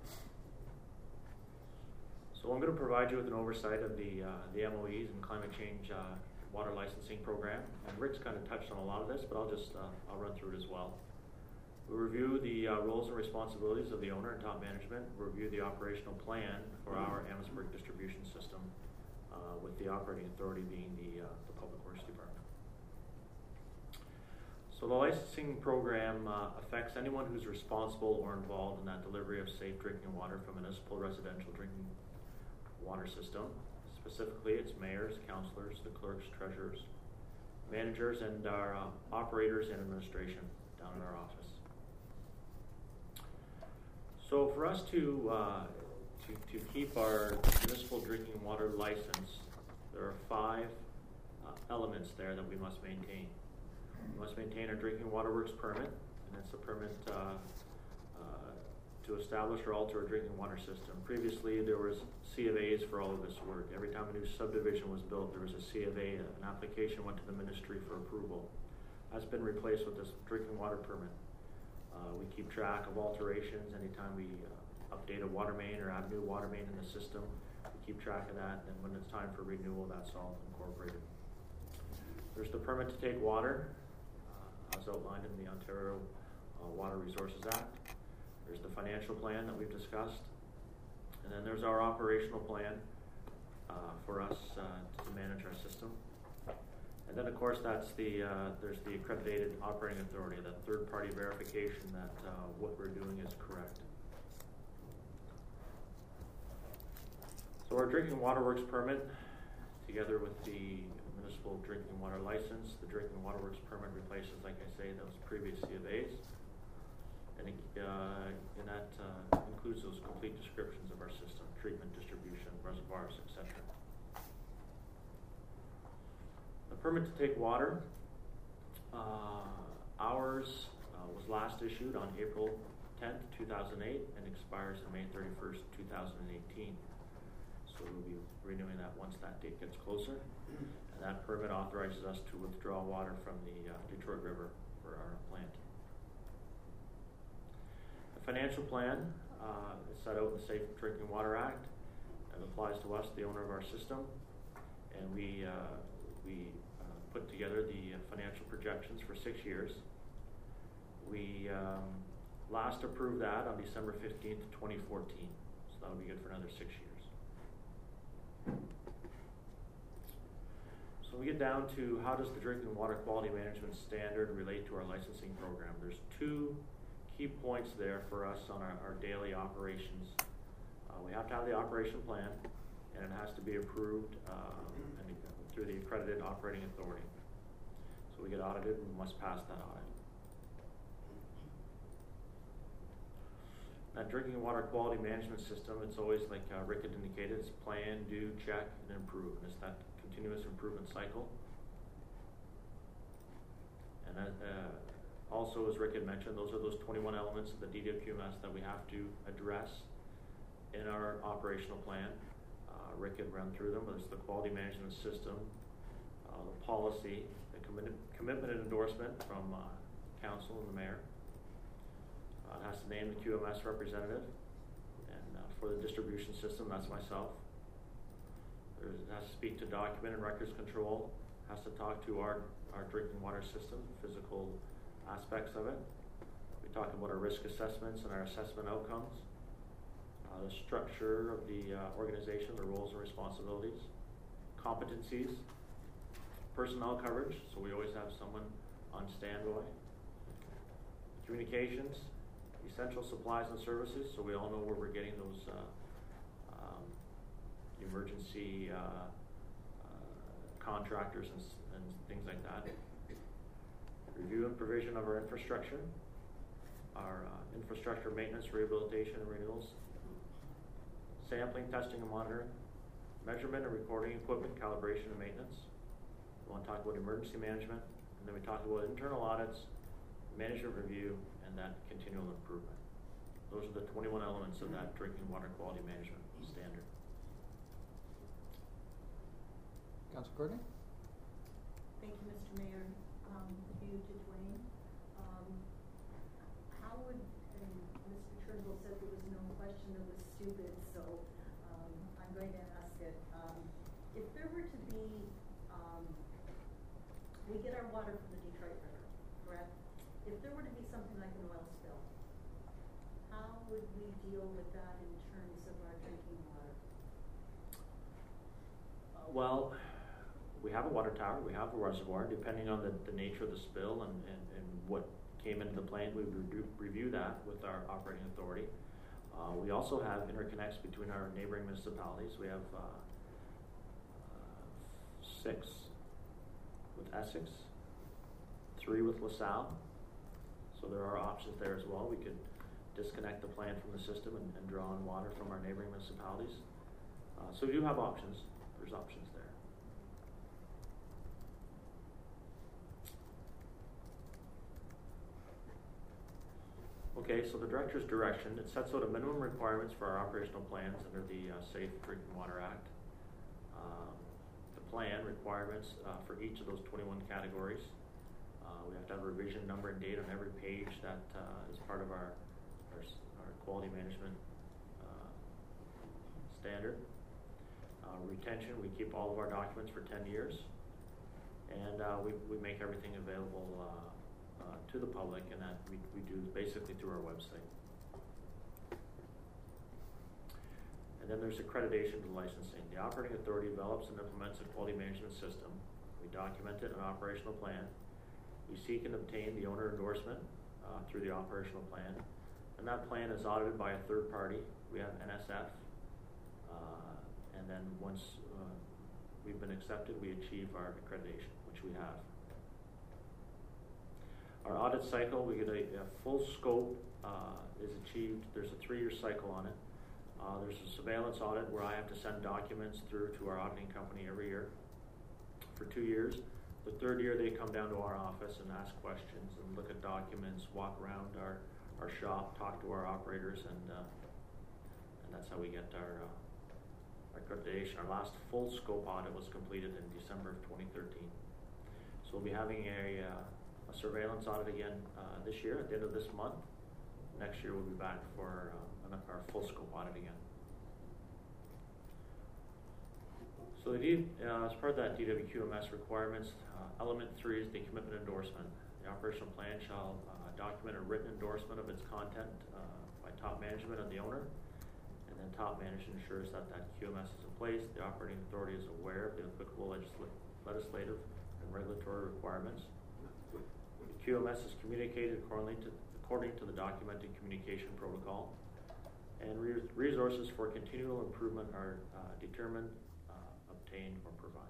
So I'm going to provide you with an oversight of the uh, the M O Es and climate change uh, water licensing program. And Rick's kind of touched on a lot of this, but I'll just uh, I'll run through it as well. We review the uh, roles and responsibilities of the owner and top management. We review the operational plan for our Amherstburg distribution system, uh, with the operating authority being the, uh, the Public Works Department. So the licensing program uh, affects anyone who's responsible or involved in that delivery of safe drinking water from municipal residential drinking water system. Specifically, it's mayors, councillors, the clerks, treasurers, managers, and our uh, operators and administration down in our office. So for us to, uh, to, to keep our municipal drinking water license, there are five uh, elements there that we must maintain. We must maintain our drinking water works permit, and that's a permit uh, uh, to establish or alter a drinking water system. Previously, there was C of As for all of this work. Every time a new subdivision was built, there was a C of A. An application went to the ministry for approval. That's been replaced with this drinking water permit. Uh, we keep track of alterations anytime we uh, update a water main or add new water main in the system. We keep track of that, and when it's time for renewal, that's all incorporated. There's the permit to take water, uh, as outlined in the Ontario uh, Water Resources Act. There's the financial plan that we've discussed. And then there's our operational plan uh, for us uh, to manage our system. And then, of course, that's the uh, there's the accredited operating authority, that third-party verification that uh, what we're doing is correct. So our drinking water works permit, together with the municipal drinking water license, the drinking water works permit replaces, like I say, those previous C of As, and, it, uh, and that uh, includes those complete descriptions of our system: treatment, distribution, reservoirs, et cetera. The permit to take water, uh, ours uh, was last issued on April tenth, two thousand eight, and expires on May thirty-first, two thousand eighteen. So we'll be renewing that once that date gets closer. And that permit authorizes us to withdraw water from the uh, Detroit River for our plant. The financial plan uh, is set out in the Safe Drinking Water Act. It applies to us, the owner of our system, and we uh, we uh, put together the uh, financial projections for six years. We um, last approved that on December fifteenth, twenty fourteen, so that'll be good for another six years. So we get down to how does the drinking water quality management standard relate to our licensing program. There's two key points there for us on our, our daily operations. Uh, we have to have the operation plan, and it has to be approved um, and through the accredited operating authority. So we get audited and we must pass that audit. That drinking water quality management system, it's always like uh, Rick had indicated, it's plan, do, check, and improve. And it's that continuous improvement cycle. And that, uh, also, as Rick had mentioned, those are those twenty-one elements of the D W Q M S that we have to address in our operational plan. Uh, Rick had run through them, but it's the quality management system, uh, the policy, the commitment, commitment and endorsement from uh, council and the mayor. Uh, it has to name the Q M S representative, and uh, for the distribution system, that's myself. There's, it has to speak to document and records control, has to talk to our, our drinking water system, physical aspects of it. We talk about our risk assessments and our assessment outcomes, uh, the structure of the uh, organization, the roles and responsibilities, competencies, personnel coverage, so we always have someone on standby, communications, essential supplies and services, so we all know where we're getting those uh, um, emergency uh, uh, contractors and, and things like that. Review and provision of our infrastructure, our uh, infrastructure maintenance, rehabilitation, and renewals, sampling, testing, and monitoring, measurement and recording equipment, calibration, and maintenance. We want to talk about emergency management, and then we talk about internal audits, management review, and that continual improvement. Those are the twenty-one elements of that drinking water quality management standard. Councilor Courtney? Thank you, Mister Mayor. Um, you to Dwayne. Um, how would, and Mister Turnbull said there was no question that was stupid, so um, I'm going to ask it. Um, if there were to be, um, we get our water from the Detroit River, correct? If there were to be something like an oil spill, how would we deal with that in terms of our drinking water? Uh, well, we have a water tower, we have a reservoir. Depending on the, the nature of the spill and, and, and what came into the plant, we would re review that with our operating authority. Uh, we also have interconnects between our neighboring municipalities. We have uh, uh, six with Essex, three with LaSalle. So there are options there as well. We could disconnect the plant from the system and, and draw on water from our neighboring municipalities. Uh, so we do have options. There's options there. Okay, so the director's direction, it sets out a minimum requirements for our operational plans under the uh, Safe Drinking Water Act. Um, the plan requirements uh, for each of those twenty-one categories. Uh, we have to have a revision number and date on every page that uh, is part of our, our, our quality management uh, standard. Uh, retention, we keep all of our documents for ten years. And uh, we, we make everything available uh, Uh, to the public, and that we, we do basically through our website. And then there's accreditation to licensing. The operating authority develops and implements a quality management system. We document it in an operational plan. We seek and obtain the owner endorsement uh, through the operational plan. And that plan is audited by a third party. We have N S F. Uh, and then once uh, we've been accepted, we achieve our accreditation, which we have. Our audit cycle, we get a, a full scope uh, is achieved. There's a three-year cycle on it. Uh, there's a surveillance audit where I have to send documents through to our auditing company every year for two years. The third year, they come down to our office and ask questions and look at documents, walk around our, our shop, talk to our operators, and uh, and that's how we get our uh, accreditation. Our last full scope audit was completed in December of twenty thirteen. So we'll be having a, uh, a surveillance audit again uh, this year at the end of this month. Next year we'll be back for uh, an, our full scope audit again. So the D, uh, as part of that D W Q M S requirements, uh, element three is the commitment endorsement. The operational plan shall uh, document a written endorsement of its content uh, by top management of the owner, and then top management ensures that that Q M S is in place. The operating authority is aware of the applicable legisl legislative and regulatory requirements. The Q M S is communicated accordingly to, according to the documented communication protocol, and re resources for continual improvement are uh, determined, obtained, or provided.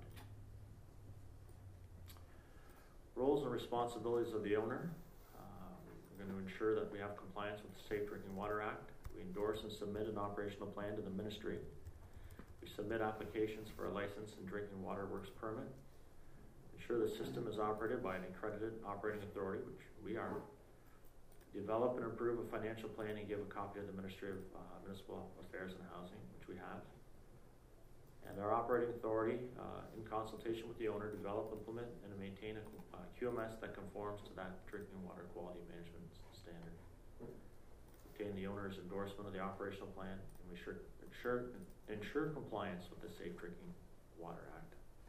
Roles and responsibilities of the owner. Uh, we're going to ensure that we have compliance with the Safe Drinking Water Act. We endorse and submit an operational plan to the ministry. We submit applications for a license and drinking water works permit. Ensure the system is operated by an accredited operating authority, which we are. Develop and approve a financial plan and give a copy to the Ministry of uh, Municipal Affairs and Housing, which we have. And our operating authority, uh, in consultation with the owner, develop, implement, and maintain a uh, Q M S that conforms to that drinking water quality management standard. Obtain the owner's endorsement of the operational plan, and we should ensure, ensure compliance with the Safe Drinking Water Act.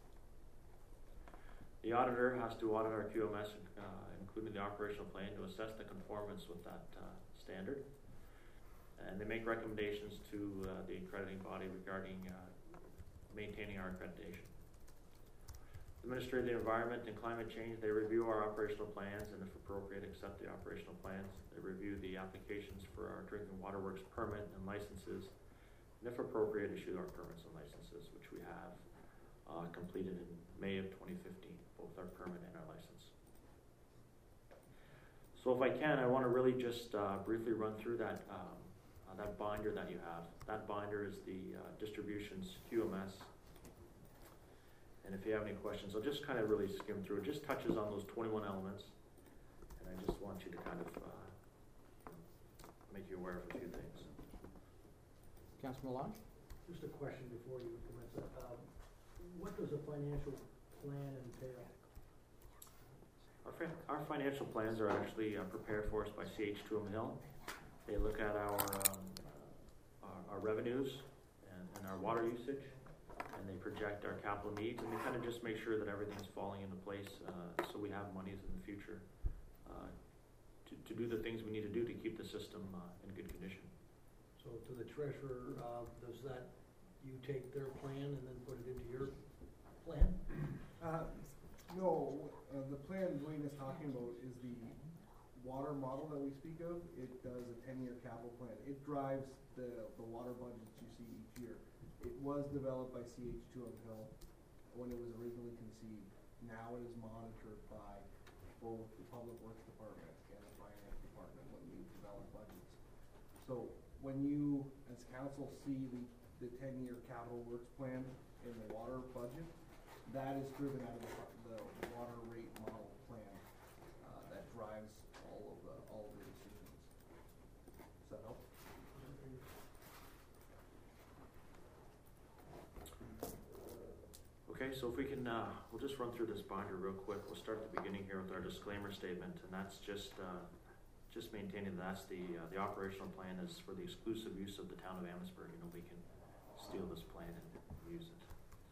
The auditor has to audit our Q M S, uh, including the operational plan, to assess the conformance with that uh, standard. And they make recommendations to uh, the accrediting body regarding uh, maintaining our accreditation. The Ministry of the Environment and Climate Change, they review our operational plans, and if appropriate, accept the operational plans. They review the applications for our drinking water works permit and licenses, and if appropriate, issue our permits and licenses, which we have uh, completed in May of twenty fifteen, both our permit and our license. So if I can, I want to really just uh, briefly run through that um, Uh, that binder that you have. That binder is the uh, distributions Q M S. And if you have any questions, I'll just kind of really skim through. It just touches on those twenty-one elements. And I just want you to kind of uh, make you aware of a few things. Councilor Melange? Just a question before you commence that. Um, what does a financial plan entail? Our, fi our financial plans are actually uh, prepared for us by C H two M Hill. They look at our, um, our, our revenues and, and our water usage, and they project our capital needs, and they kind of just make sure that everything's falling into place uh, so we have monies in the future uh, to, to do the things we need to do to keep the system uh, in good condition. So to the treasurer, uh, does that, you take their plan and then put it into your plan? Uh, no, uh, the plan Dwayne is talking about is the water model that we speak of. It does a ten year capital plan. It drives the, the water budgets you see each year. It was developed by C H two M Hill when it was originally conceived. Now it is monitored by both the Public Works Department and the Finance Department when we develop budgets. So when you, as council, see the, the ten year capital works plan in the water budget, that is driven out of the, the water rate model plan uh, that drives all of the all of the decisions. Does that help? Okay, so if we can, uh, we'll just run through this binder real quick. We'll start at the beginning here with our disclaimer statement, and that's just uh, just maintaining that that's the uh, the operational plan is for the exclusive use of the town of Amherstburg. You know, we can steal this plan and use it.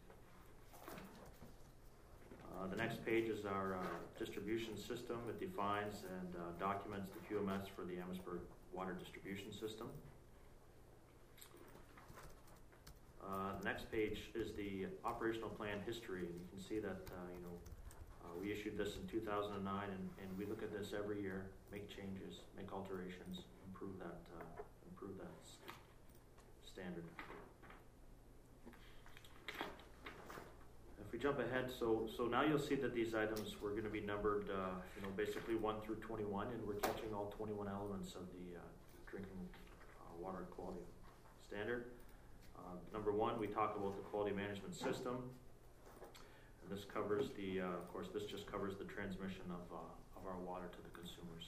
Uh, the next page is our uh, distribution system. It defines and uh, documents the Q M S for the Amherstburg water distribution system. Uh, the next page is the operational plan history. And you can see that uh, you know uh, we issued this in two thousand nine, and, and we look at this every year, make changes, make alterations, improve that uh, improve that st standard. If we jump ahead, so so now you'll see that these items were going to be numbered, uh, you know, basically one through twenty-one, and we're catching all twenty-one elements of the uh, drinking uh, water quality standard. Uh, number one, we talk about the quality management system, and this covers the, uh, of course, this just covers the transmission of uh, of our water to the consumers.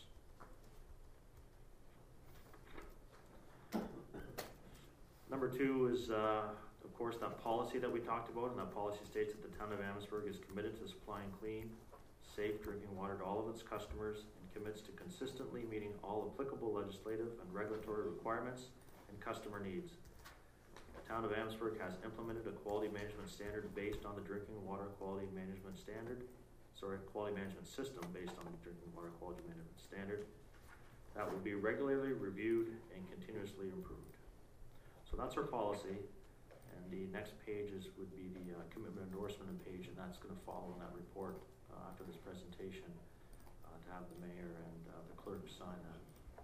Number two is, uh, of course, that policy that we talked about, and that policy states that the town of Amherstburg is committed to supplying clean, safe drinking water to all of its customers and commits to consistently meeting all applicable legislative and regulatory requirements and customer needs. The town of Amherstburg has implemented a quality management standard based on the drinking water quality management standard, sorry, quality management system based on the drinking water quality management standard that will be regularly reviewed and continuously improved. So that's our policy, and the next pages would be the uh, commitment endorsement page, and that's going to follow in that report uh, after this presentation uh, to have the mayor and uh, the clerk sign that.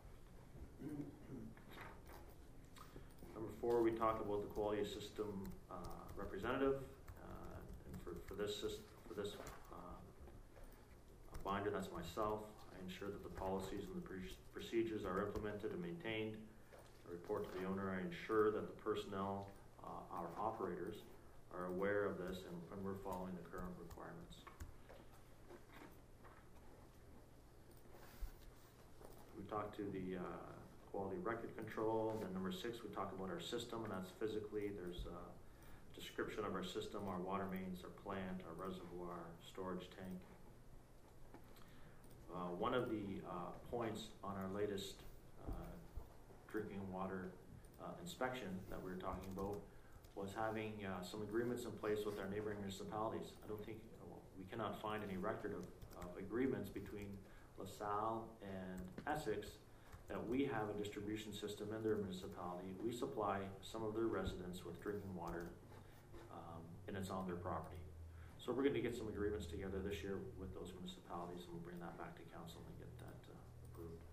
Number four, we talk about the quality system uh, representative, uh, and for, for this system, for this uh, binder, that's myself. I ensure that the policies and the pr- procedures are implemented and maintained. I report to the owner. I ensure that the personnel, uh, our operators, are aware of this and, and we're following the current requirements. We talked to the uh, quality record control. Then number six, we talk about our system, and that's physically. There's a description of our system, our water mains, our plant, our reservoir, storage tank. Uh, one of the uh, points on our latest uh, drinking water uh, inspection that we were talking about was having uh, some agreements in place with our neighboring municipalities. I don't think, well, we cannot find any record of, of agreements between LaSalle and Essex that we have a distribution system in their municipality. We supply some of their residents with drinking water um, and it's on their property. So we're going to get some agreements together this year with those municipalities, and we'll bring that back to council and get that uh, approved.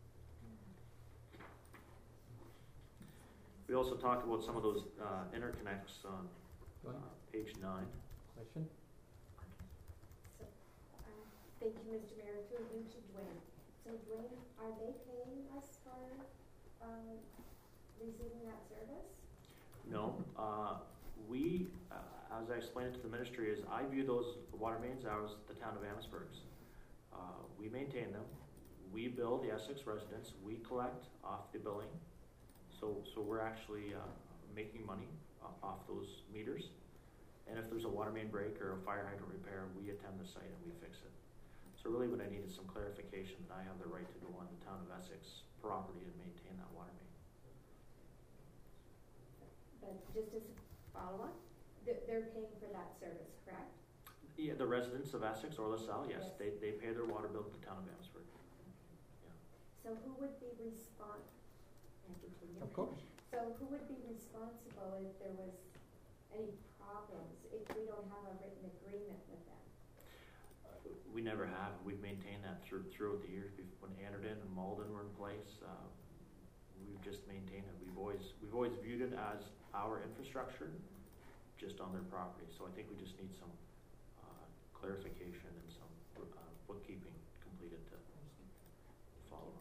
We also talked about some of those uh, interconnects on uh, page nine. Question? So, uh, thank you, Mister Mayor, through you to Dwayne. So Dwayne, are they paying us for uh, receiving that service? No. Uh, we, uh, as I explained it to the ministry, is I view those water mains as the town of Amherstburg's. Uh, we maintain them. We bill the Essex residents. We collect off the billing. So, so we're actually uh, making money uh, off those meters. And if there's a water main break or a fire hydrant repair, we attend the site and we fix it. So really what I need is some clarification that I have the right to go on the town of Essex property and maintain that water main. But just as a follow-up, they're, they're paying for that service, correct? Yeah, the residents of Essex or LaSalle, yes, Yes. they, they pay their water bill to the town of Amherstburg. So who would be respon- Of course. So who would be responsible if there was any problems, if we don't have a written agreement with them? We never have. We've maintained that through, throughout the years. Bef- When Anderton and Malden were in place, uh, we've just maintained it. We've always, we've always viewed it as our infrastructure, just on their property. So I think we just need some uh, clarification and some uh, bookkeeping completed to follow.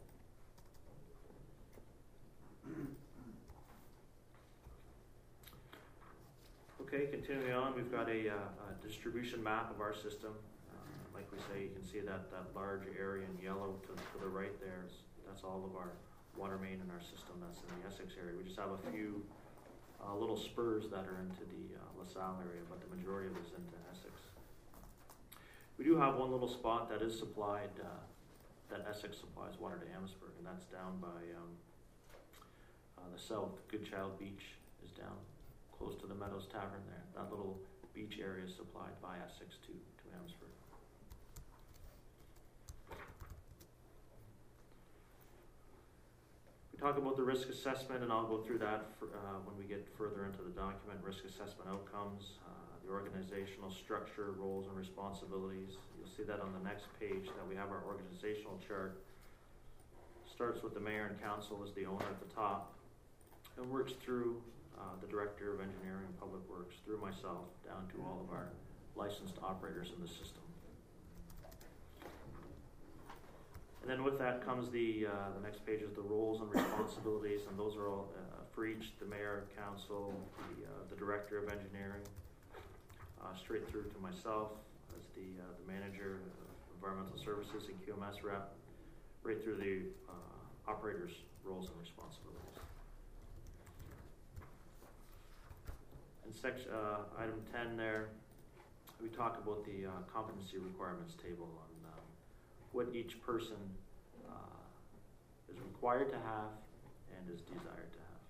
Okay, continuing on, we've got a, uh, a distribution map of our system. Uh, like we say, you can see that, that large area in yellow to, to the right there. Is, that's all of our water main in our system that's in the Essex area. We just have a few uh, little spurs that are into the uh, LaSalle area, but the majority of it is into Essex. We do have one little spot that is supplied, uh, that Essex supplies water to Amherstburg, and that's down by um, uh, the south. Good Child Beach is down close to the Meadows Tavern there. That little beach area is supplied by Essex to, to Amherstburg. We talk about the risk assessment, and I'll go through that for, uh, when we get further into the document. Risk assessment outcomes, uh, the organizational structure, roles and responsibilities. You'll see that on the next page that we have our organizational chart. Starts with the mayor and council as the owner at the top, and works through uh, the director of engineering and public works, through myself, down to all of our licensed operators in the system. And then with that comes the uh, the next page is the roles and responsibilities, and those are all uh, for each, the mayor, council, the, uh, the director of engineering, uh, straight through to myself as the, uh, the manager of environmental services and Q M S rep, right through the uh, operators' roles and responsibilities. And In section, uh, item ten there, we talk about the uh, competency requirements table on um, what each person uh, is required to have and is desired to have.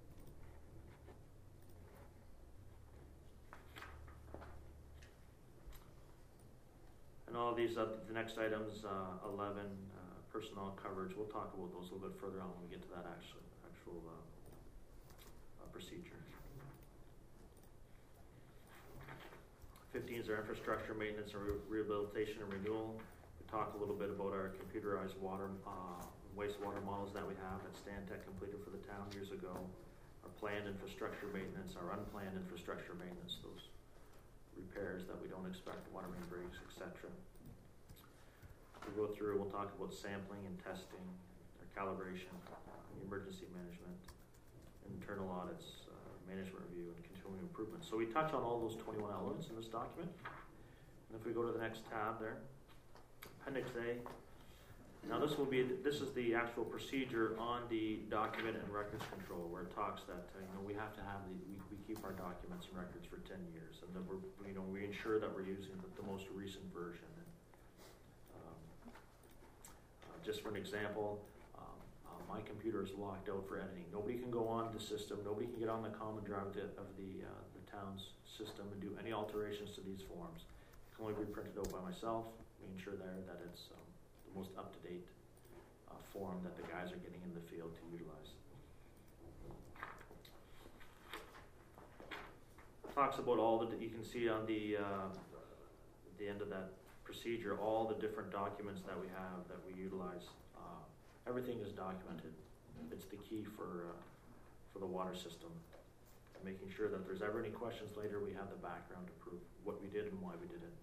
And all of these, uh, the next items, uh, eleven, uh, personnel coverage, we'll talk about those a little bit further on when we get to that actual, actual uh, uh, procedure. fifteen is our infrastructure maintenance and re rehabilitation and renewal. We talk a little bit about our computerized water, uh, wastewater models that we have that Stantec completed for the town years ago. Our planned infrastructure maintenance, our unplanned infrastructure maintenance, those repairs that we don't expect, water main breaks, et cetera. We'll go through, we'll talk about sampling and testing, our calibration, uh, emergency management, internal audits, uh, management review, and continuing improvement. So we touch on all those twenty-one elements in this document. And if we go to the next tab there, Appendix A. Now this will be, this is the actual procedure on the document and records control, where it talks that, uh, you know, we have to have the, we, we keep our documents and records for ten years, and that we're, you know, we ensure that we're using the, the most recent version. And, um, uh, just for an example, um, uh, my computer is locked out for editing. Nobody can go on the system. Nobody can get on the common drive of the, of the, uh, the town's system and do any alterations to these forms. It can only be printed out by myself. We ensure there that it's um, the most up-to-date uh, form that the guys are getting in the field to utilize. Talks about all the, you can see on the, uh, the end of that procedure, all the different documents that we have that we utilize. Uh, everything is documented. It's the key for, uh, for the water system. And making sure that if there's ever any questions later, we have the background to prove what we did and why we did it.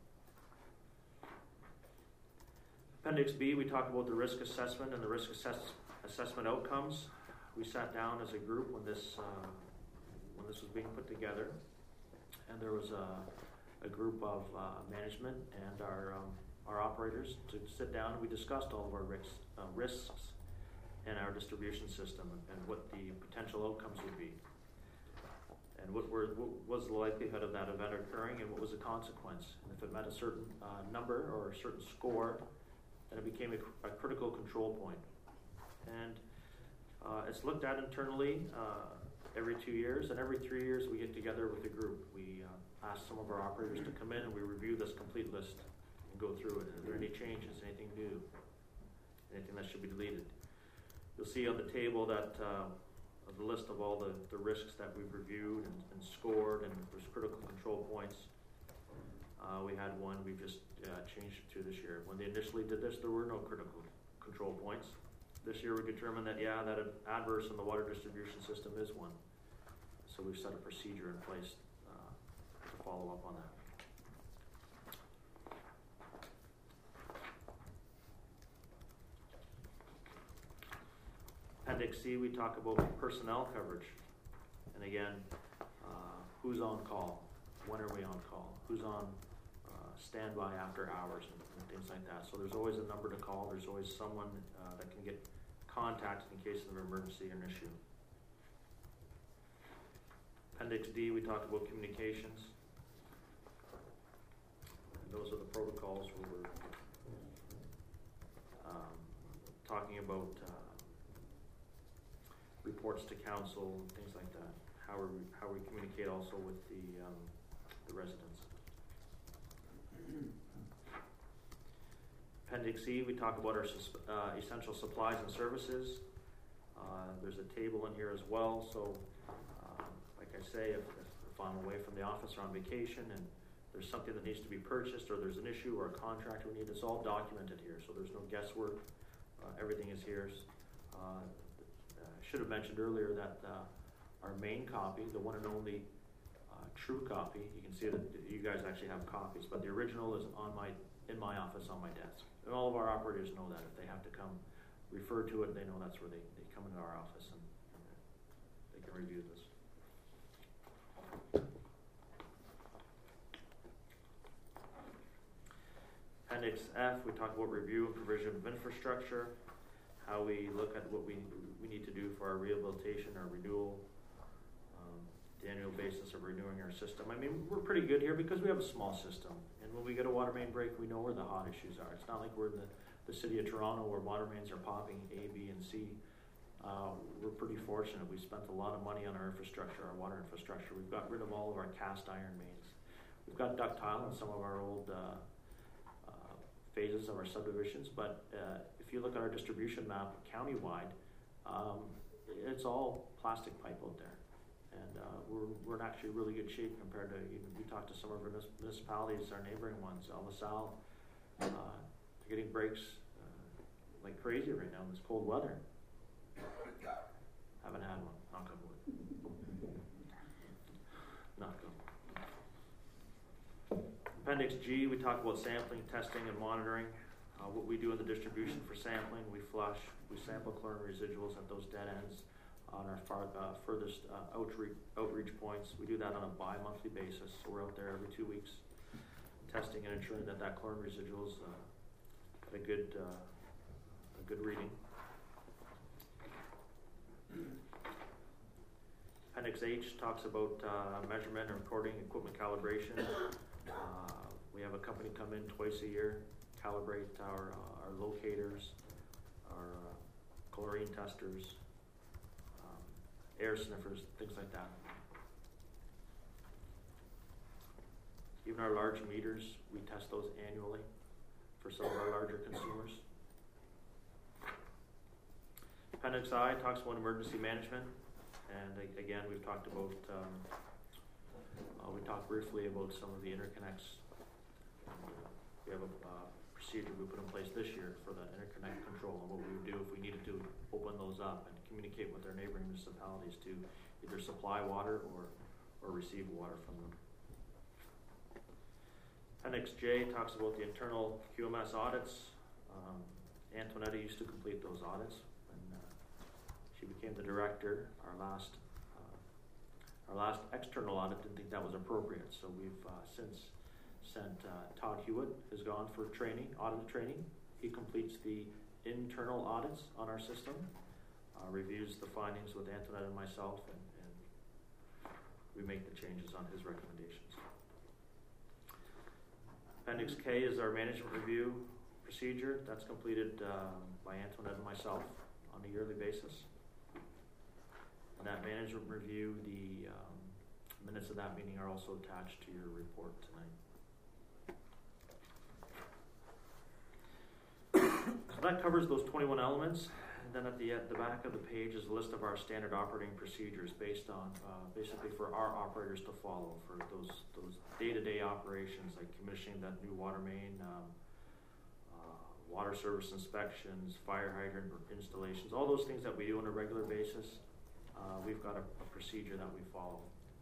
Appendix B, we talk about the risk assessment and the risk assess assessment outcomes. We sat down as a group when this uh, when this was being put together, and there was a, a group of uh, management and our um, our operators to sit down, and we discussed all of our risks, uh, risks and our distribution system and, and what the potential outcomes would be, and what, were, what was the likelihood of that event occurring, and what was the consequence. And if it met a certain uh, number or a certain score, and it became a, a critical control point. And uh, it's looked at internally uh, every two years, and every three years we get together with a group. We uh, ask some of our operators to come in and we review this complete list and go through it. Are there any changes, anything new, anything that should be deleted? You'll see on the table that uh, of the list of all the, the risks that we've reviewed and, and scored, and there's critical control points. Uh, we had one we've just uh, changed to this year. When they initially did this, there were no critical control points. This year we determined that, yeah, that an adverse in the water distribution system is one. So we've set a procedure in place uh, to follow up on that. Appendix C, we talk about personnel coverage. And again, uh, who's on call? When are we on call? Who's on standby after hours and, and things like that. So there's always a number to call. There's always someone uh, that can get contacted in case of an emergency or an issue. Appendix D, we talk about communications. And those are the protocols where we're um, talking about uh, reports to council, things like that. How we how we communicate also with the um, the residents. Appendix E, we talk about our uh, essential supplies and services. Uh, there's a table in here as well. So, uh, like I say, if, if I'm away from the office or on vacation and there's something that needs to be purchased, or there's an issue or a contract we need, it's all documented here. So there's no guesswork. Uh, everything is here. Uh, I should have mentioned earlier that uh, our main copy, the one and only uh, true copy, you can see that you guys actually have copies, but the original is on my in my office on my desk. And all of our operators know that. If they have to come refer to it, they know that's where they, they come into our office and, and they can review this. Appendix F, we talk about review and provision of infrastructure, how we look at what we we need to do for our rehabilitation, our renewal. Um, the annual basis of renewing our system. I mean, we're pretty good here because we have a small system. And when we get a water main break, we know where the hot issues are. It's not like we're in the, the city of Toronto where water mains are popping A, B, and C. Uh, we're pretty fortunate. We spent a lot of money on our infrastructure, our water infrastructure. We've got rid of all of our cast iron mains. We've got ductile in some of our old uh, uh, phases of our subdivisions, but uh, if you look at our distribution map countywide, um, it's all plastic pipe out there. And uh, we're, we're in actually really good shape compared to, even we talked to some of our municipalities, our neighboring ones, El LaSalle, uh, they're getting breaks uh, like crazy right now in this cold weather. Haven't had one, knock on wood. Knock on wood. Appendix G, we talked about sampling, testing, and monitoring. Uh, what we do in the distribution for sampling, we flush, we sample chlorine residuals at those dead ends on our far, uh, furthest uh, outreach, outreach points. We do that on a bi-monthly basis, so we're out there every two weeks testing and ensuring that that chlorine residuals uh, at a good, uh, a good reading. Appendix H talks about uh, measurement and recording equipment calibration. Uh, we have a company come in twice a year, calibrate our, uh, our locators, our uh, chlorine testers, um, air sniffers, things like that. Even our large meters, we test those annually for some of our larger consumers. Appendix I talks about emergency management, and uh, again, we've talked about, um, uh, we talked briefly about some of the interconnects. Uh, we have a uh, procedure we put in place this year for the interconnect control and what we would do if we needed to open those up and communicate with our neighboring municipalities to either supply water or, or receive water from them. Appendix J talks about the internal Q M S audits. Um, Antoinetta used to complete those audits. She became the director. Our last, uh, our last external audit didn't think that was appropriate, so we've uh, since sent uh, Todd Hewitt has gone for training, audit training. He completes the internal audits on our system, uh, reviews the findings with Antoinette and myself, and, and we make the changes on his recommendations. Appendix K is our management review procedure. That's completed um, by Antoinette and myself on a yearly basis. And that management review, the um, minutes of that meeting are also attached to your report tonight. So that covers those twenty-one elements. And then at the, at the back of the page is a list of our standard operating procedures based on, uh, basically for our operators to follow for those, those day-to-day operations like commissioning that new water main, um, uh, water service inspections, fire hydrant installations, all those things that we do on a regular basis. Uh, we've got a, a procedure that we follow.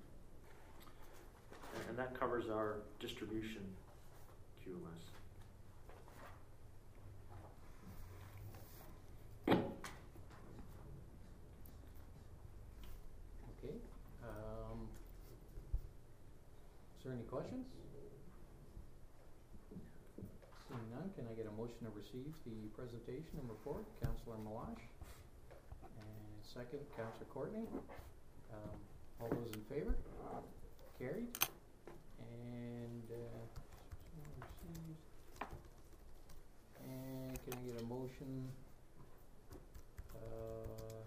And, and that covers our distribution Q M S. Okay. Um, is there any questions? Seeing none, can I get a motion to receive the presentation and report? Councillor Melange. Second, Councillor Courtney. Um, all those in favor? Carried. And uh, and can I get a motion uh,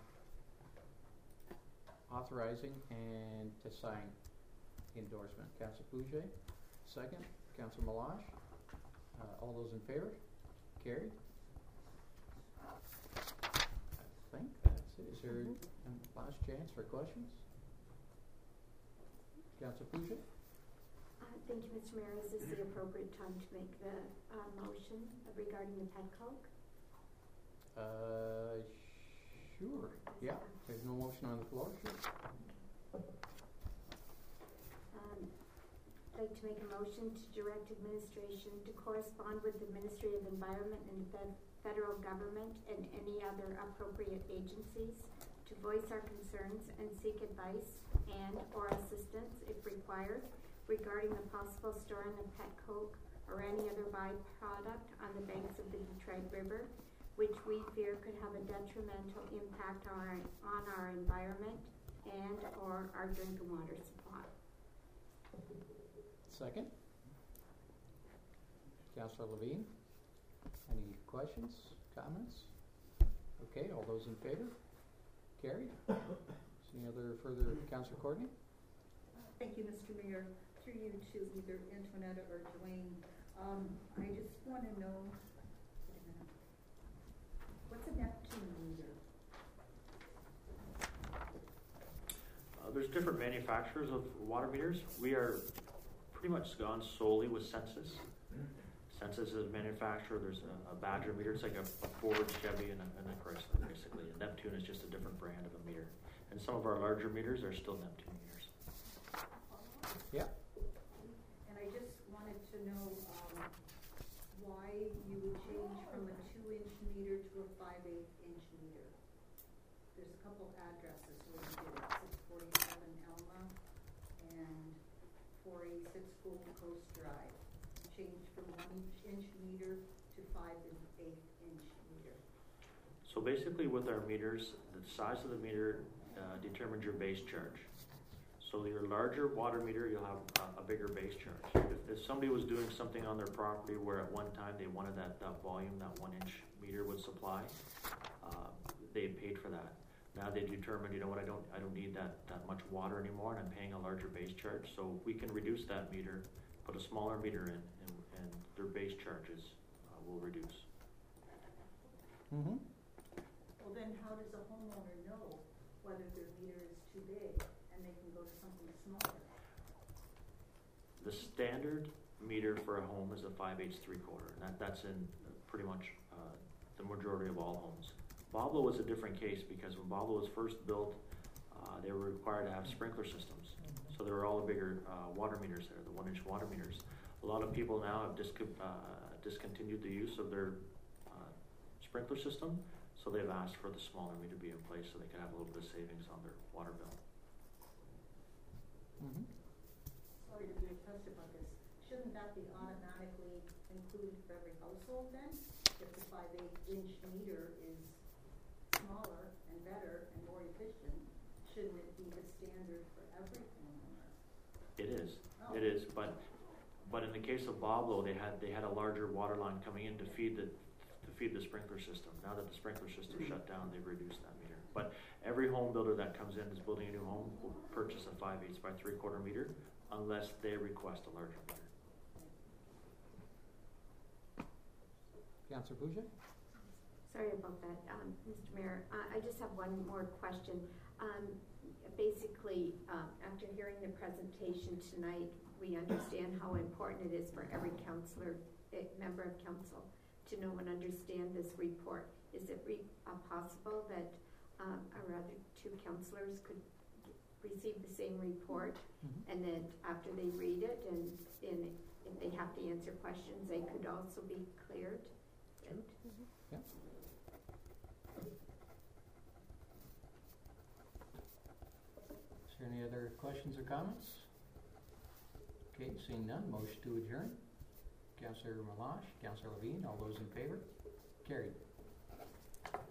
authorizing and to sign the endorsement? Councillor Pouget. Second, Councillor Melange. Uh, all those in favor? Carried. I think that's it. Is there a last chance for questions? Councillor Pouget? Uh, thank you, Mister Mayor. Is this the appropriate time to make the uh, motion regarding the pet coke? Uh, sure. Yeah. There's no motion on the floor. Sure. Um, I'd like to make a motion to direct administration to correspond with the Ministry of Environment and the Fed federal government and any other appropriate agencies to voice our concerns and seek advice and or assistance if required regarding the possible storing of pet coke or any other byproduct on the banks of the Detroit River, which we fear could have a detrimental impact on our, on our environment and/or our drinking water supply. Second? Councillor Levine? Any questions, comments? Okay, all those in favor? Carried. Any other further, Councillor Courtney? Thank you, Mister Mayor. Through you to either Antoinetta or Dwayne. Um, I just want to know, wait a minute. What's a Neptune meter? Uh, there's different manufacturers of water meters. We are pretty much gone solely with Census. Census is a manufacturer. There's a, a Badger meter. It's like a, a Ford, Chevy, and a, and a Chrysler, basically. And Neptune is just a different brand of a meter. And some of our larger meters are still Neptune meters. Yeah. And I just wanted to know um, why you would change from a two-inch meter to a five-eighth inch meter. There's a couple addresses where you did it, six forty-seven Elma and four eighty-six Gold Coast Drive. You changed from one inch meter to five-eighth inch meter. So basically with our meters, the size of the meter uh, determines your base charge. So your larger water meter, you'll have a, a bigger base charge. If, if somebody was doing something on their property where at one time they wanted that, that volume, that one inch meter would supply, uh, they paid for that. Now they determined, you know what, I don't, I don't need that, that much water anymore, and I'm paying a larger base charge. So we can reduce that meter, put a smaller meter in, and, and their base charges uh, will reduce. Mm-hmm. Well, then how does a homeowner know whether their meter is too big and they can go to something smaller? The standard meter for a home is a five eighths three quarter, and that, that's in pretty much uh, the majority of all homes. Boblo was a different case because when Boblo was first built, uh, they were required to have sprinkler systems. So there were all the bigger uh, water meters there, the one inch water meters. A lot of people now have disco uh, discontinued the use of their uh, sprinkler system, so they've asked for the smaller meter to be in place so they can have a little bit of savings on their water bill. Mm-hmm. Sorry to be a pest about this. Shouldn't that be automatically included for every household then? If the five-eighth inch meter is smaller and better and more efficient, shouldn't it be the standard for every homeowner? It is. Oh. It is, but but in the case of Boblo, they had they had a larger water line coming in to feed the to feed the sprinkler system. Now that the sprinkler system shut down, they've reduced that meter. But every home builder that comes in is building a new home will purchase a five eighths by three quarter meter unless they request a larger meter. Councillor Boucher? Sorry about that, um, Mister Mayor. Uh, I just have one more question. Um, basically, um, after hearing the presentation tonight, we understand how important it is for every councillor, eh, member of council, to know and understand this report. Is it re uh, possible that, um, or rather, two councillors could receive the same report, Mm-hmm. and then after they read it, and, and if they have to answer questions, they could also be cleared? Sure. Mm-hmm. Yeah. Is there any other questions or comments? Okay, seeing none, motion to adjourn. Councillor Melange, Councillor Levine, all those in favor? Carried.